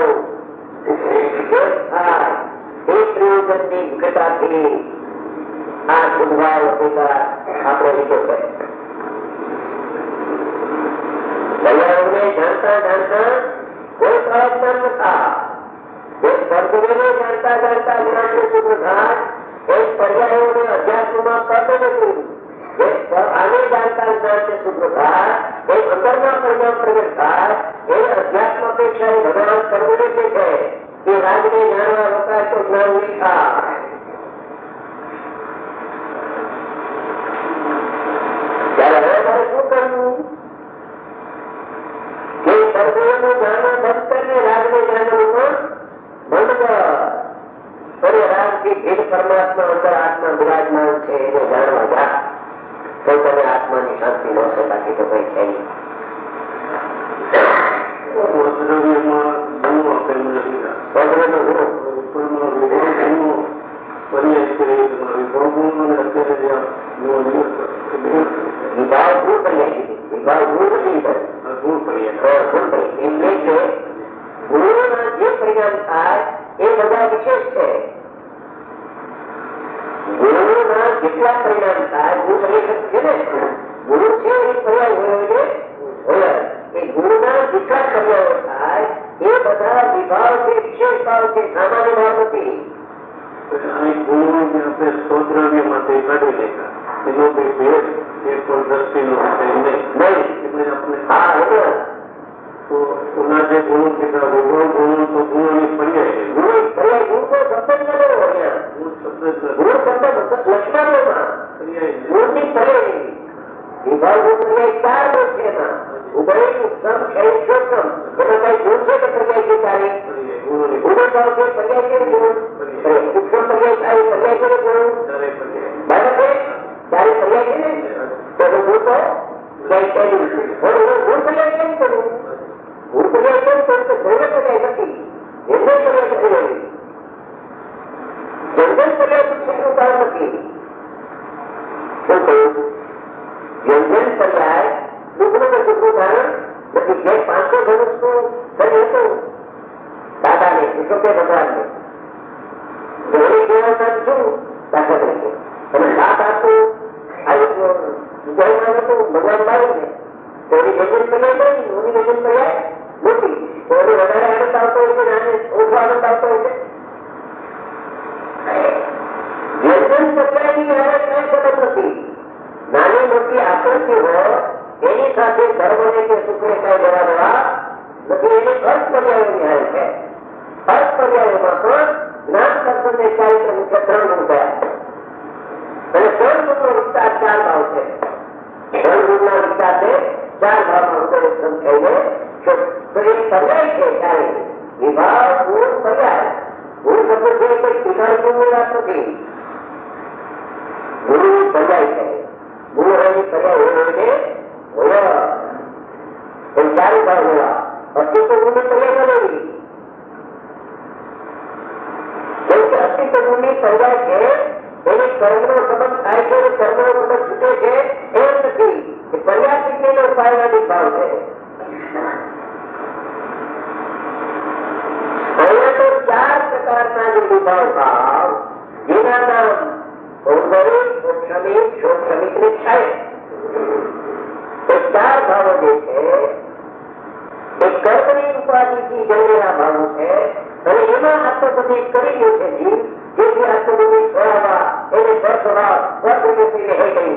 A: થાય. એક પ્રયોજનની ઘટાથી આ શુદ્ધભાવ અધિકાર આપણે લીધો છે. પર્યાવરણને જાણતા જાણતા કોઈ પ્રયત્ન નતા. જે સર્જને જાણતા જાણતા જ્ઞાનને શુદ્ધ થાય એ પર્યાવરણને અધ્યાત્મમાં કરતો નથી. જે આને જાણતા જ્ઞાનને શુદ્ધ થાય એ અંદરમાં પરિણામ પ્રગટ થાય એ અધ્યાત્મ અપેક્ષા એ ભગવાન કરવું છે કે રાજને જાણવા વપરાય તો જ્ઞાન નહીં થાય. ત્યારે હવે મારે શું કરવું કે સર્વનું જાણવું બંધ કરીને રાજને જાણવું પણ બંધ કર. અરે રાજથી ભેદ પરમાત્મા અંદર આત્મા બિરાજમાન છે એને જાણવા જા તો તમે આત્માની શાંતિ મળશે. બાકી તો કઈ છે નહીં. વિભાવ ગુણ પર્યાય વિભાવ ગુણ નથી ગુણ પર્યાય એટલે કે ગુણોના જે પરિણામ થાય એ બધા વિશેષ છે. ગુણોના જેટલા પરિણામ થાય ગુણ પર્યાય છે ને ગુણ છે એ પર્યાય હોય હોય એ ગુણના જેટલા પર્યાયો થાય એ બધા વિભાવ છે વિશેષતાઓ છે સામાન્ય ભાવ નથી.
B: ગુણો જે આપણે સ્વદ્રવ્ય માટે કાઢી લેતા એનો કોઈ ભેદ એ પણ દ્રષ્ટિનો નહીં.
A: હા
B: તો એના જે ગુણો કીધા વિભાવ ગુણો તો ગુણોની પર્યાય
A: ગુણ પર્યાય ગુણ તો શબ્દ જ નથી હોય. ગુણ શબ્દ લક્ષ્મણોમાં ગુણની પર્યાય વિભાવ ગુણ પર્યાય ચાર ગુણ છે એમાં ઉભય ઉત્તમ ક્ષય એમાં કઈ ગુણ છે કે પર્યાય છે ચારે ગુણો ભાવ છે પર્યાય છે ગુણ ઉત્તમ પર્યાય થાય પર્યાય છે ગુણ બરાબર છે ચારે પર્યાય છે ને તો ગુણ તો કઈ ચાલ્યું ગુણ પર્યાય કેમ કરવું ગુણ પર્યાય કેમ કરવું તો ધૈર્ય પર્યાય નથી એમને પર્યાય નથી રહેવી જંગલ પર્યાય શીખવું કારણ નથી. શું કહ્યું જંગલ પર્યાય દુઃખનું તો શીખવું કારણ નથી. જે પાંચસો ધનુષનું કરી હતું દાદાને વિશ્વકે ભગવાનને ધોરી દેવાના શું તાકાત રહેશે અને સાત આપવું આવ્યું હતું ભગવાન બાળીને તો એની ભજન પર્યાય નહીં ઓની ભજન પર્યાય નથી. તો એને વધારે આનંદ આવતો હોય છે આને ઓછો આનંદ આવતો હોય છે. વ્યંજન પર્યાયની હારે કઈ સંબંધ નથી. નાની મોટી આકૃતિ હોય એની સાથે ધર્મને કે સુખ દુઃખને કઈ જવા દેવા નથી. એને અર્થ પર્યાયો નિહાય છે. અર્થ પર્યાયોમાં પણ જ્ઞાન દર્શન ને ચારિત્ર મુખ્ય ત્રણ ગુણ થયા અને ત્રણ ગુણનો વિસ્તાર ચાર ભાવ છે. ત્રણ ગુણના વિસ્તારને ચાર ભાવમાં ઉદય થઈને તો એક પર્યાય છે. ચારે વિભાવ ગુણ પર્યાય. ગુણ શબ્દ છે કોઈ ટીકાણ ગુણની વાત નથી. ગુણ પર્યાય છે. ગુણ હોય પર્યાય હોય હોય એ ચારે ભાવ હોવા અસ્તિત્વ ગુણની પર્યાય નથી. અસ્તિત્વ ગુણની પર્યાય છે એને કર્મનો સંબંધ થાય છે અને કર્મનો સંબંધ છૂટે છે એમ નથી. પર્યાય શીખવીનો ઉપાયવાદી ભાવ છે. અહીંયા તો ચાર પ્રકારના જે વિભાવ ભાવ જેના નામ સૌંદર્ય શ્રમિક શ્રમિક ને થાય એ ચાર ભાવો જે છે એ કર્મની ઉપાધિથી જન્મેલા ભાવો છે અને એમાં આત્મબુદ્ધિ કરી ગયું છે જીવ. જેથી આત્મબુદ્ધિ સ્વભાવ એને સ્વસ્વભાવ સ્વપ્રવૃત્તિ રહે ગઈ.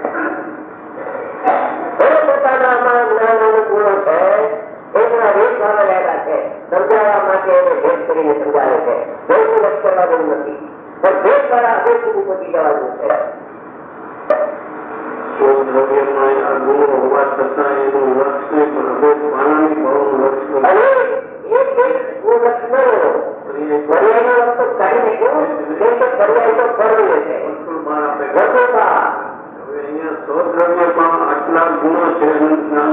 A: એને પોતાનામાં જ્ઞાન ગુણો છે એના વેદ ભાવ રહેલા છે. સમજાવવા માટે એને ભેદ કરીને સમજાવે છે. ભેદનું લક્ષ કરવા જેવું નથી પણ ભેદ દ્વારા અભેદ સુધી પહોંચી જવાનું છે.
B: દ્રવ્યમાં આ ગુણો હોવા છતાં એનું લક્ષ નહીં પણ અભેદ માનવી ભાવનું લક્ષ
A: અને એક એક ગુણ લક્ષ ન રહ્યો પર્યાયનો લક્ષ કાઢી નાખ્યું કેમ કે પર્યાય તો ફરવું છે.
B: સ્વદ્રવ્યમાં આટલા ગુણો છે એક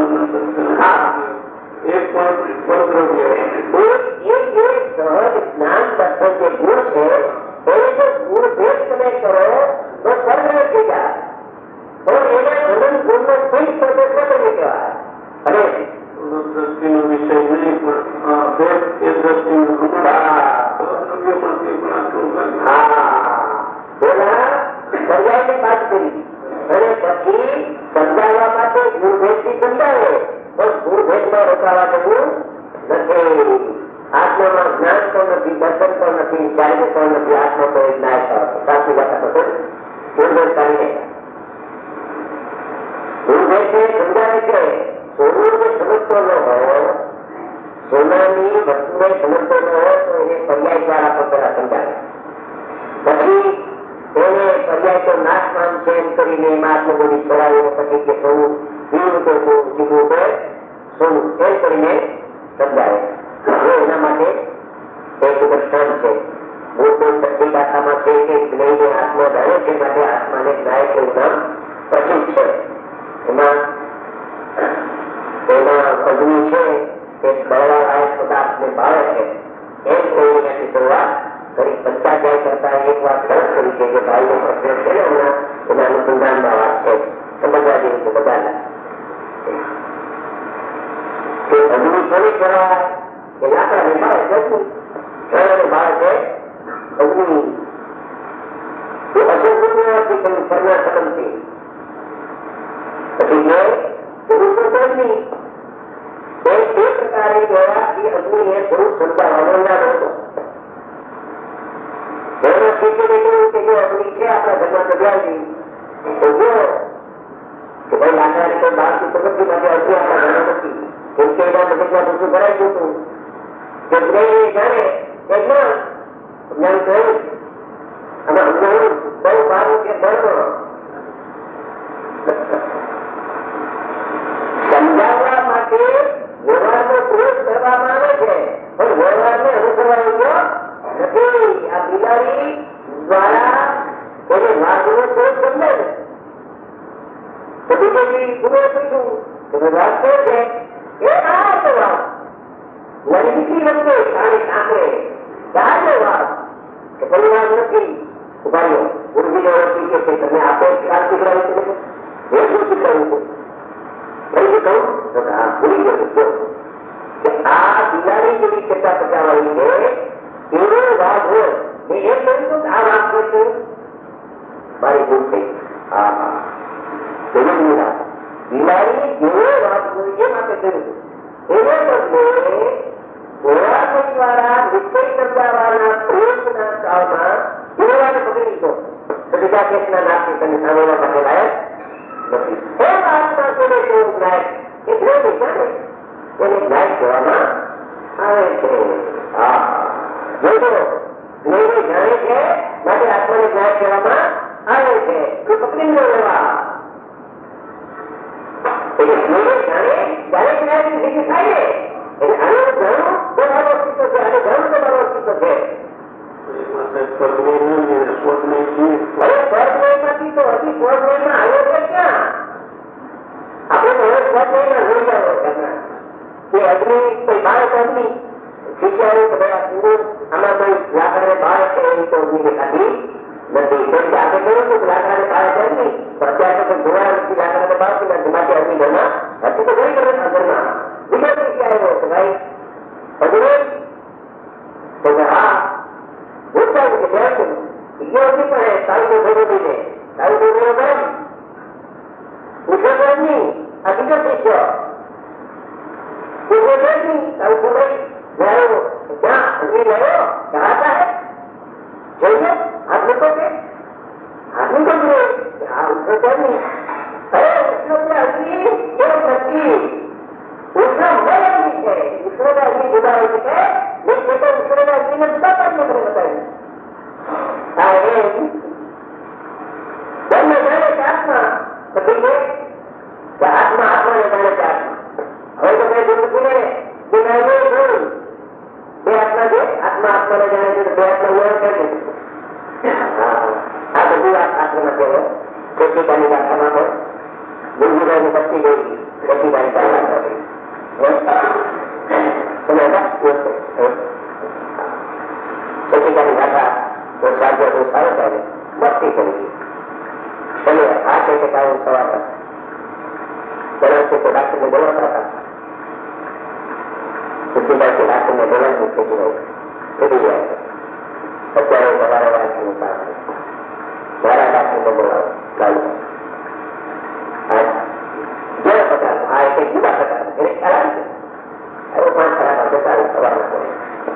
B: પણ સ્વદ્રવ્ય
A: એક એક સહજ જ્ઞાન દર્શન જે ગુણ છે એ જો ગુણ ભેદ તમે કરો તો સ્વદ્રવ્ય થઈ જાય પણ એના અનંત ગુણનો કોઈ સ્વરૂપ નથી કહેવાય. અને
B: દ્રષ્ટિનો વિષય નહીં પણ ભેદ એ દ્રષ્ટિનો
A: પર્યાયની વાત કરી અને પછી સમજાવવા માટે ગુણભેદથી સમજાવે પણ ગુણભેદમાં રોકાવા જવું નથી. આત્મામાં જ્ઞાન પણ નથી, દર્શન પણ નથી, ચારિત્ર પણ નથી. આત્મા તો એક નાય સાચી વાત હતો. ગુણભેદ કાઢીને ગુણભેદ સમજાવે છે. સોનું જે સમજતો ન હોય, સોનાની વસ્તુને સમજતો ન હોય તો એને પર્યાય દ્વારા પણ પેલા સમજાવે. પછી એને પર્યાય તો નાશ નામ છે એમ કરીને આત્મબોધી છોડાવીને પછી કે સોનું પીવું તો જીવવું તો સોનું એમ કરીને સમજાવે. એના માટે એક દ્રષ્ટાંત છે. ભૂતભૂત શક્તિ ભાષામાં છે કે જ્ઞાનને આત્મા જાણે છે માટે આત્માને જ્ઞાય એવું નામ પ્રસિદ્ધ છે. એમાં એમાં અગ્નિ છે એ બળવાળા પદાર્થને બાળે છે એમ કોઈ નથી શરૂઆત કરી. પંચાધ્યાય કરતા એક વાત સરસ કરી છે કે ભાઈનો પ્રશ્ન છે ને હમણાં એના અનુસંધાનમાં વાત છે સમજવા જેવી છે બધાના કે અગ્નિ કોની કહેવાય કે લાકડાને બાળે છે. જળને બાળે છે અગ્નિ તો અસંગથી કહ્યું ફરના સંબંધથી પછી અગ્નિ એ પ્રકારે ગયાથી અગ્નિએ સ્વરૂપ સમજાવવાનો યાદ હતો. એનો શીખીને કહ્યું કે જો અગ્નિ છે આપણા ઘરમાં સજાવી તો જો કે ભાઈ લાકડાની કોઈ બહારથી સમજતી માટે અગ્નિ આપણા ઘરમાં નથી કેમ કે એના મગજમાં બધું ભરાઈ ગયું હતું કે જ્ઞાની જાણે એટલે જ્ઞાન કહ્યું અને અજ્ઞાન બહુ સારું કે બળનો સમજાવવા માટે વ્યવહારનો પ્રયોગ કરવામાં આવે છે પણ વ્યવહારને અનુસરવા નથી. આ બિલાડી દ્વારા એને વાઘનો પ્રયોગ સમજાય ને તો બીજી પૂરો પૂછું કે વાત કહે છે એ આ તો વાત મારી દીકરી વખતે પાણી આંકડે ચાલો વાત કે પરિવાર નથી ઉભારીઓ ગુરુજી ઓળખી કે તમે આપે ખ્યાલ શીખડાવી છે એ શું શીખડાવ્યું છે આ બિલાડી જેવી ચેતા પચાવવાની છે એવો વાઘ હોય એ એમ કહ્યું આ વાત કરશે મારી ભૂલ થઈ. હા બિલાડી જેવો વાઘ હોય એમ આપણે કહ્યું એને બદલે ઘોડા દ્વારા નિશ્ચય સમજાવવાના પ્રયત્નના કાળમાં ઘોડાને પકડી લીધો તો બીજા કેસના નાખી તમે સામેવા માટે લાયક નથી. એ વાતમાં કોને કેવું જ્ઞાન એ જ્ઞાન જાણે એને જ્ઞાન કહેવામાં આવે છે. હા જોજો જ્ઞાની જાણે છે માટે આત્માને જ્ઞાન કહેવામાં આવે છે. એ પકડી ન લેવા એટલે જ્ઞાની જાણે ત્યારે જ્ઞાનની સ્થિતિ થાય ને એટલે આનું જાણવું તો મારો અસ્તિત્વ છે, આને જાણવું તો મારો અસ્તિત્વ છે. સ્વર્ગમયમાંથી તો હજી સ્વર્ગમયમાં આવ્યો છે ક્યાં? આપણે તો હવે સ્વર્ગમયમાં જોઈ જાવ કે અગ્નિ કોઈ બાળક અગ્નિ શિષ્યાનું તો બધા પૂરું આમાં કોઈ લાકડાને બાળક છે એવી તો અગ્નિ દેખાતી નથી. કોઈ આપણે કહ્યું હતું કે લાકડાને બાળક અગ્નિ પણ અત્યારે તો જોવા નથી લાકડાને બાળક નથી માટે અગ્નિ ઘરમાં હજી તો ઘણી ઘણી ઘરમાં બીજો શિષ્ય આવ્યો કે ભાઈ અગ્નિ તો હા બોલતા કે બેસું ગયો નથી પડે તારું તો ભેગો થઈ જાય તારું તો ભેગો કરે ઉઠો તો નહીં આ બીજો શિષ્ય ઉઠો તો નહીં તારું તો ભાઈ ગયો ક્યાં અગ્નિ ગયો કહાતા હે જોઈએ હાથ મૂકો કે હાથ મૂકો જોઈએ હા ઉઠો તો નહીં અરે ઉઠો તો અગ્નિ કેવો નથી ઉઠો ભય અગ્નિ છે ઉઠો તો અગ્નિ જુદા હોય છે એક તો ઉઠો તો અગ્નિને જુદા પાડીને મને બતાવ્યું. હા એ બંને જાણે છે આત્મા પછી કે આત્મા આત્માને જાણે છે આત્મા. હવે તો કઈ જુદું પૂરે બે આત્મા છે આત્મા આત્માને જાણે છે બે આત્મા વ્યવહાર કરે છે. આ બધી વાત આત્મામાં કહેવો ખેતીકાની ભાષામાં હોય ગુરુજીભાઈની બત્તી ગઈ ખેતીકાની ભાષા ખેતીકાની ભાષા તો સાધ્ય તો સારો ચાલે બત્તી કરી ચલો આ છે કે કાયમ સવાર બોલાવશે તો ડાક્ટરને બોલાવતા હતા ખેતીભાઈ ડાક્ટરને બોલાવશે ખેતીભાઈ ખેતી જાય અત્યારે સવારે વાંચીનું કામ મારા ડાક્ટરને બોલાવો ચાલુ જેવા પ્રકાર આ એક જુદા પ્રકાર એને ખ્યાલ છે એવો પાંચ ખરાબ આપણે સારું સવારમાં પડે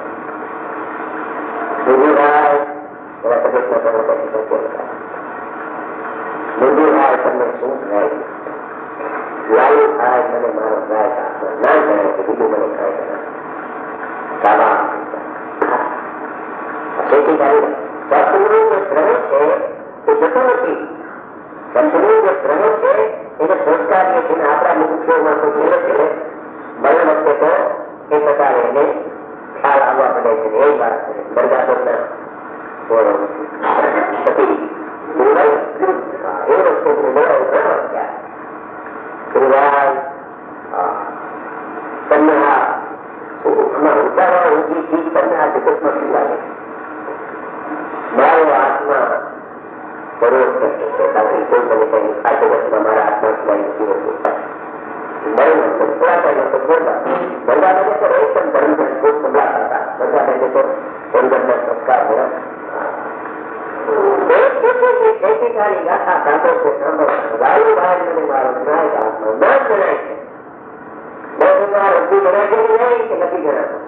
A: ગુરુભાઈ એવા તબિયતમાં તમે પછી તો કેમ થાય ગુરુભાઈ તમને શું થાય લાયું થાય મને મારો ગાય આપો ના જાય કે બીજું મને ખાય કરે સાબા ખેતી કરી સત્સંગનું જે શ્રમ છે એ જતો નથી. સત્સંગનું જે શ્રમ છે એને સંસ્કાર જે છે આપણા મુખ્યોમાં તો જે છે બને વખતે તો એ પ્રકારે એને ખ્યાલ આવવા પડે છે એ વાત છે બરગાદોના પછી એ વસ્તુ ગુરુભાઈ તમને આ આમાં ઉતારવા ઊંચી ચીજ તમને આ જગતમાં શું લાગે મારો આત્મા બરોબર કરશે બાકી કોઈ મને કઈ આ જગતમાં મારા આત્મા સિવાય નથી હોતું બરોબર થોડા ટાઈમ તો ગરબા ગરબા બને તો રહી પણ ધર્મ ખૂબ સંભળાતા હતા ગરબા બને તો ધર્મના સંસ્કાર હોય ખેતીકારી ગાથા કાંતો છે ગાયું બહાર મને મારો જણાય આત્મા ના જણાય છે બહુ વાર અડધી જણાય છે નહીં કે નથી જણાતો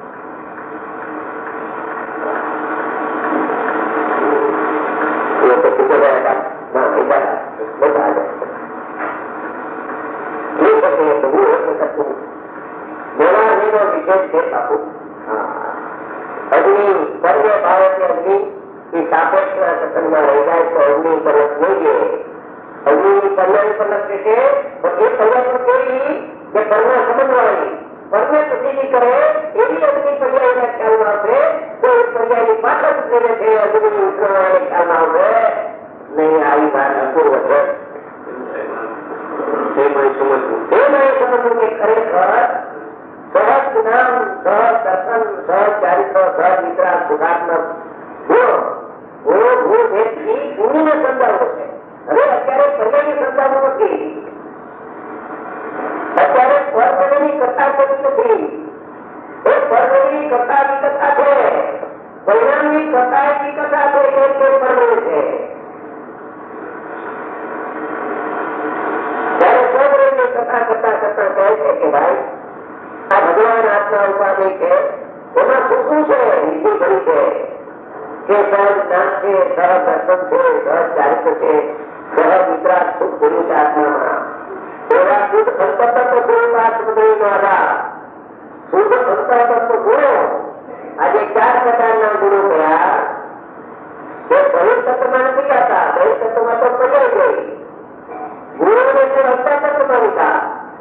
A: અગ્નિ સર્વે ભારતીય અગ્નિ એ સાપેક્ષના સત્સંગમાં રહી જાય તો અગ્નિ પર લખીએ અગ્નિની પર્યાય પર લખે છે પણ એ પર્યાય કેવી જે પર્યા સમજવાની પર્ય પ્રતિનિધિ કરે એવી અગ્નિ પર્યાયના ખ્યાલમાં આવશે તો એ પર્યાયની પાછળ લઈને છે અગ્નિની ઉત્તરવાળાને ખ્યાલમાં આવશે નહીં આવી વાત અપૂર્વ છે. એમાં સમજવું કે ખરેખર સહજ જ્ઞાન સહજ દર્શન સહજ ચારિત્ર સહજ વિતરાગ સુખાત્મક ગુણ ગુણો ગુણ ભેદથી ગુણીને સમજાવવો છે. હવે અત્યારે પર્યાયને સમજાવવું નથી. અત્યારે સ્વર્ગની કથા થતી નથી. એ સ્વર્ગની કથા ની કથા છે પરિણામની કથા ની કથા છે એ પરમેશ્વર છે. ત્યારે સ્વર્ગની કથા કરતા કરતા કહે છે કે ભાઈ આ ભગવાન આત્મા ઉપાધિ છે એમાં શું શું છે નીતિ કરી છે કે સહજ જ્ઞાન છે સહજ દર્શન છે સહજ ચારિત્ર છે સહજ વિતરાગ સુખ કર્યું છે આત્મામાં એવા શુદ્ધ અંતરતત્વ ગુણો આત્મદેવનો આધાર. શુદ્ધ અંતરતત્વ ગુણો આજે ચાર પ્રકારના ગુણો કયા તે બહિર્તત્વમાં નથી આવતા. બહિર્તત્વમાં તો પચાઈ ગઈ ગુણોને જે અંતરતત્વમાં લીધા.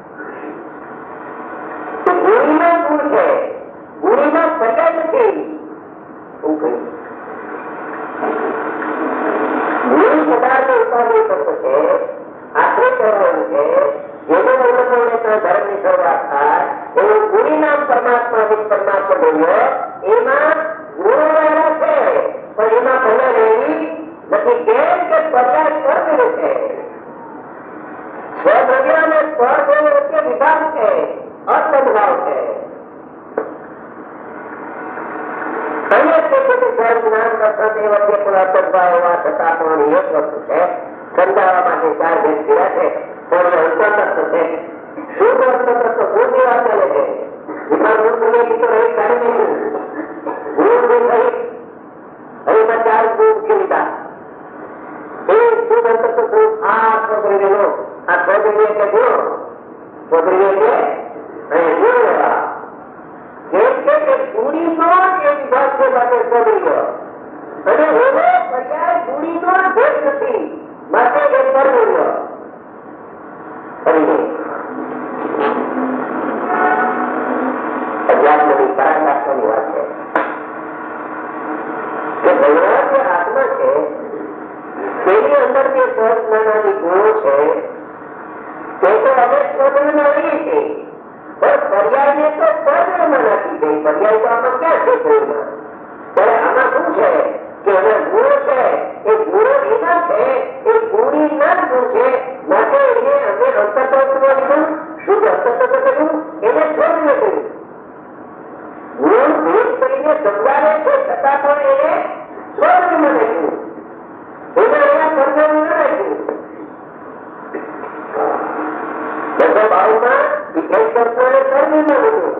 A: ગુણીમાં ગુણ છે, ગુણીમાં પચાઈ નથી. શું કહ્યું? ગુણી પદાર્થ ઉપાધિ તત્વ છે, આખરે કહેવાનું છે જેનો અનુભવને ધર્મની શરૂઆત થાય એવું ગુણી નામ પરમાત્મા પરમાત્મા બોલ્યો. એમાં ગુણો રહેલા છે પણ એમાં ભલે રહેવી નથી. કેમ કે પર્યાય સ્વર્ગ છે. સ્વદ્રવ્ય અને સ્વર્ગ વચ્ચે વિભાગ છે, અસદભાવ છે. સ્વર્ગ નામ વચ્ચે પણ અસદભાવ હોવા છતાં પણ એક વસ્તુ છે. સમજાવવા માટે ચાર ભેદ કર્યા છે. પણ અંતરતત્વ છે. શુદ્ધ અંતરતત્વ ગુણની વાત ચાલે છે. વિભાગ ગુણ તો રહી કાઢી નહીં. ગુણ ગુણ રહી હવે ચાર ગુણ ઉઠી લીધા. એ શુદ્ધ અંતરતત્વ ગુણ આ સ્વદ્રવ્ય નો આ સ્વદ્રવ્ય એટલે ગુણો સ્વદ્રવ્ય એટલે અને ગુણ લેવા કેમ કે ગુણીનો એ વિભાગ છે માટે સ્વદ્રવ્ય અને એવો પર્યાય ગુણીનો ભેદ નથી માટે એ સ્વદ્રવ્ય. અધ્યાત્મની પરાકાષ્ઠાની વાત છે કે ભગવાન જે આત્મા છે તેની અંદર જે સ્વજ્ઞાનાદી ગુણો છે તે તો અમે સ્વજ્ઞમાં રહીએ છીએ પણ પર્યાયને તો સ્વજ્ઞમાં નથી ગઈ. પર્યાય તો આમાં ક્યાં છે ગુણમાં? ત્યારે આમાં શું છે કે હવે ગુણો છે એ ગુણો એના છે એ ગુણી ના ગુણ છે માટે એને અમે અંતરતત્વ લીધું, શુદ્ધ અંતરતત્વ કર્યું, એને સ્વજ્ઞ કર્યું. ગુણ ભેદ કરીને સમજાવે છે છતાં પણ એને સ્વજ્ઞમાં નાખ્યું. એના એના સ્વજ્ઞમાં ન નાખ્યું. બસો બાવીસમાં વિજય તત્વને સ્વજ્ઞમાં લીધું.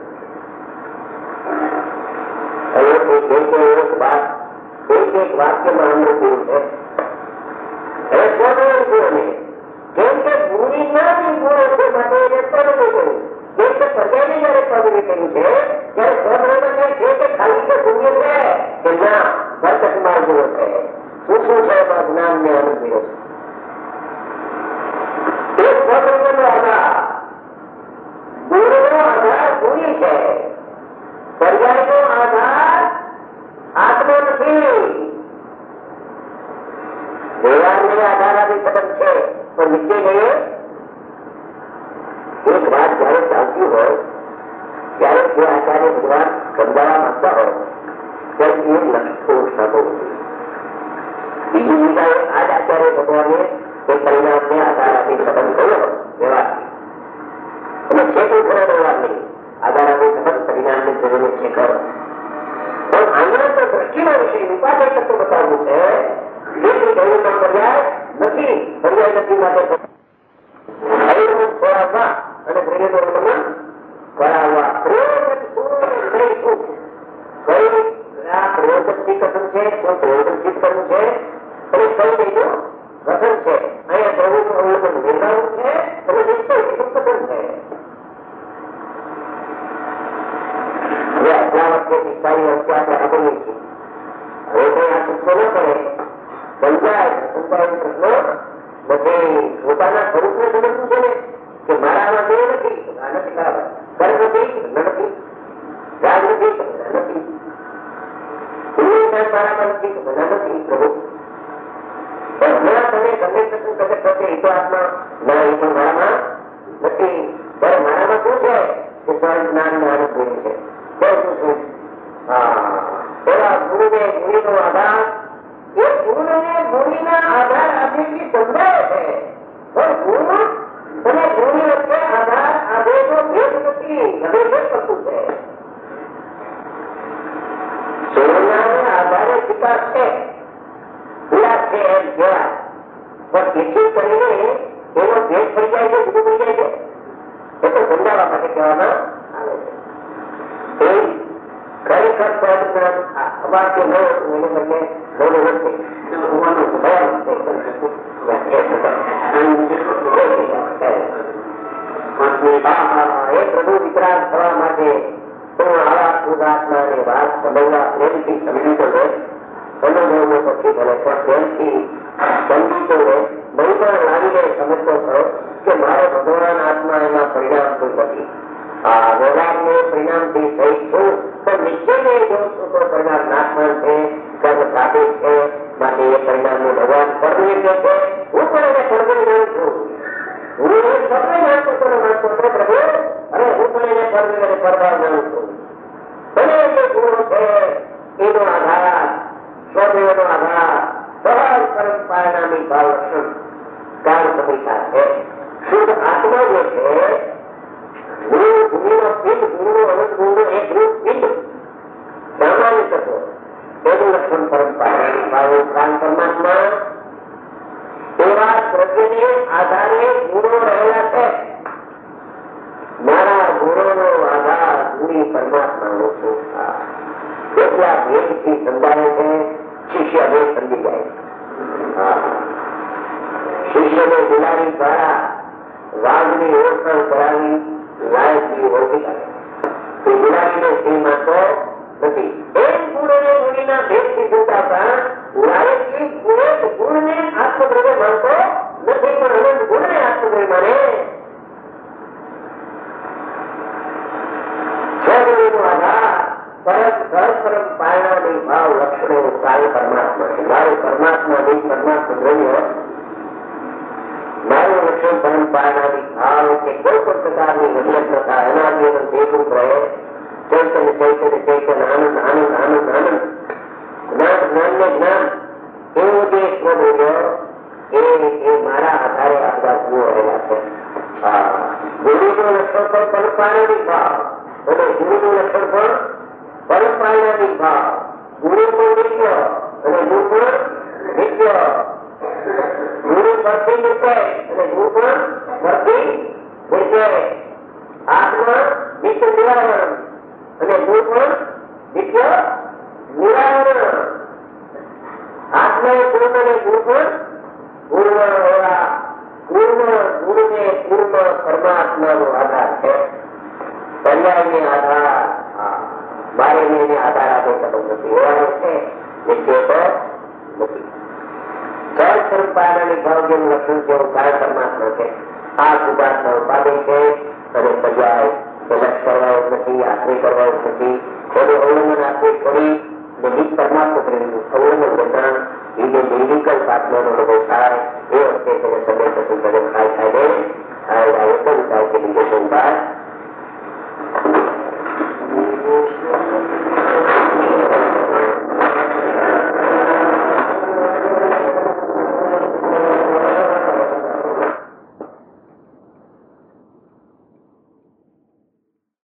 A: હવે એક વાત એક એક વાક્યમાં અમૃત છે. હવે સ્વજ્ઞ ગુણને કેમ કે ગુણી ના ગુણો છે માટે એને સ્વજ્ઞ કર્યું. કેમ કે પર્યાયને જયારે સ્વજ્ઞ કર્યું છે ત્યારે સ્વજ્ઞમાં કઈ છે કે ખાલી તો શૂન્ય છે કે ના વર્તકમાં ગુણો છે. શું શું છે એમાં જ્ઞાન ને અનુભવ છે. એક સ્વજ્ઞનો આધાર ગુણનો આધાર ગુણી છે. પર્યાયનો આધાર આત્મા નથી. વ્યવહારને આધાર આપી સંબંધ છે પણ નીચે ગયો એક વાત જયારે ચાલતી હોય ત્યારે જે આચાર્ય ભગવાન સમજાવવા માંગતા હોય ત્યારે એ લક્ષ્યો સાધો બીજું બીજા આ જ આચાર્ય ભગવાને એ પરિણામને આધાર આપી સંબંધ કર્યો વ્યવહારથી અને છે કોઈ ખરો વ્યવહાર નહીં. આધાર આપી સંબંધ પરિણામને જોઈને છે ખરો પણ અહીંયા તો દ્રષ્ટિના વિશે ઉપાધ્યાય તત્વ બતાવવું છે. જેથી ગૌરવમાં પર્યાય નથી, પર્યાય નથી માટે ખોરાવવા અને પ્રેરણમાં કરાવવા. પ્રયોજનથી કથન છે, શું પ્રયોજનથી કરવું છે અને કઈ બીજું કથન છે. અહીંયા પ્રભુનું અવલોકન નિર્ધારણ છે અને નિશ્ચય બીજું કથન છે. હવે આટલા વખતે પિસ્તાળી વર્ષે આપણે ખબરીએ છીએ. હવે કોઈ આ સૂત્રો ન કરે સમજાય સંતાય પ્રશ્નો નથી. પોતાના સ્વરૂપને સમજવું છે ને કે મારામાં દેહ નથી, આ નથી બરાબર. કર્મ નથી, નથી રાગ નથી, નથી મારામાં નથી, બધા નથી પ્રભુ. પણ હમણાં તમે ગમે તેટલું કદક થશે એ તો આત્મા ના એ પણ મારામાં નથી. ત્યારે મારામાં શું છે કે સ્વયં જ્ઞાન ને અનુભવ છે. શું છે હા એવા ગુરુને ગુણીનો આધાર એ ગુણને ગુણીના આધાર આપીથી સમજાય છે પણ ગુણ અને ગુણી વચ્ચે આધાર આધેનો ભેદ નથી. હવે ભેદ કરતું છે. સોનાને આધારે વિકાસ છે, વિલાસ છે એમ કહેવાય પણ જેથી કરીને એનો ભેદ થઈ જાય છે, જુદું થઈ જાય છે એ તો સમજાવવા માટે કહેવામાં આવે છે. ખરેખર અવાક્ય ન હતું એને બદલે બોલો નથી એ પ્રભુ વિતરાગ થવા માટે તો આવા શુદ્ધાત્માને વાત સમજવા પ્રેમથી સમજી તો લે અનુભવનો પછી ભલે પણ પ્રેમથી સમજી તો લે નહીં પણ લાવીને સમજતો ખરો કે મારો ભગવાન આત્મા એમાં પરિણામ કોઈ નથી. આ વ્યવહારને પરિણામથી થઈ છું પણ નિશ્ચય નહીં જોઉં છું તો પરિણામ નાશમાન છે, કર્મ સાબિત છે. માટે એ પરિણામનું ભગવાન પરમે છે. હું પણ એને પરમે જાણું છું. હું એને પરમે જાણતો તો માનતો હતો પ્રભુ, અને હું પણ એને પરમે અને પરભાવ જાણું છું. ભલે જે ગુણો છે એનો આધાર સ્વદેવનો આધાર સવાલ પરમ પારણામી ભાવ લક્ષણ કાળ પ્રતિષ્ઠા છે. શુદ્ધ આત્મા જે છે ગુરુ ભૂમિનો પિંડ ગુરુનો અનંત ગુરુનો એક રૂપ પિંડ સામાન્ય તત્વ તેનું લક્ષણ પરમ પારણામી ભાવો કાળ પરમાત્મા તેવા પ્રજ્ઞને આધારે ગુણો રહેલા છે. મારા ગુણોનો આધાર ગુણી પરમાત્માનો છું. કેટલા ભેદથી સમજાવે છે શિષ્ય ભેદ સમજી જાય. શિષ્યને બિલાડી દ્વારા વાઘની ઓળખાણ કરાવી લાયકની ઓળખી કાઢે. તે બિલાડીને સિંહ માનતો નથી. એક ગુણોને ગુણીના ભેદથી જોતા લાયકની ગુણે ગુણને આત્મદ્રવ્ય માનતો નથી, પણ અનંત ગુણને આત્મદ્રવ્ય માને. સ્વદેવનો આધાર પરમ પરમ પારણામી ભાવ લક્ષણો કાર્ય પરમાત્મા છે. મારું પરમાત્મા નહીં પરમાત્મા દ્રવ્ય મારું લક્ષણ પરમ પારણામી ભાવ કે કોઈ પણ પ્રકારની વડિયત્રતા એનાથી દેખરૂપ રહે. ચૈતન્ય ચૈતન્ય ચૈતન્ય આનંદ આનંદ આનંદ આનંદ જ્ઞાન જ્ઞાન ને જ્ઞાન એવું જે સ્વદેવ્ય એ એ મારા આધારે આ બધા ગુણો રહેલા છે. ગુરુનું લક્ષણ પણ પરમ પારણામી ભાવ અને ગુરુનું લક્ષણ પણ પરમ પારણામી ભાવ. ગુરુ પણ નિત્ય અને ગુરુ પણ નિત્ય. ગુરુ પરથી નિત્ય અને ગુરુ પણ પરથી નિત્ય. આત્મા નિત્ય નિવારણ અને ગુરુ પણ નિત્ય નિવારણ. આત્મા એ પૂર્ણ અને ગુરુ પણ પૂર્ણ હોવા. પૂર્ણ ગુરુને પૂર્ણ પરમાત્માનો આધાર છે. પર્યાયને આધાર બારે એને આધાર આપે સંબંધ નથી. એવાનો છે નિશ્ચય તો નથી. સર સ્વરૂપ પારણામી ભાવ જેનું લક્ષણ છે એવું કાળ પરમાત્મા છે. આ શુદ્ધાત્મા ઉપાદે છે અને પર્યાય એ લક્ષ કરવા નથી, આશ્રય કરવા નથી. એનું અવલંબન આશ્રય કરી નિજ પરમાત્મા પ્રેમનું અવલંબન લેતા એ જે નિર્વિકલ્પ આત્મા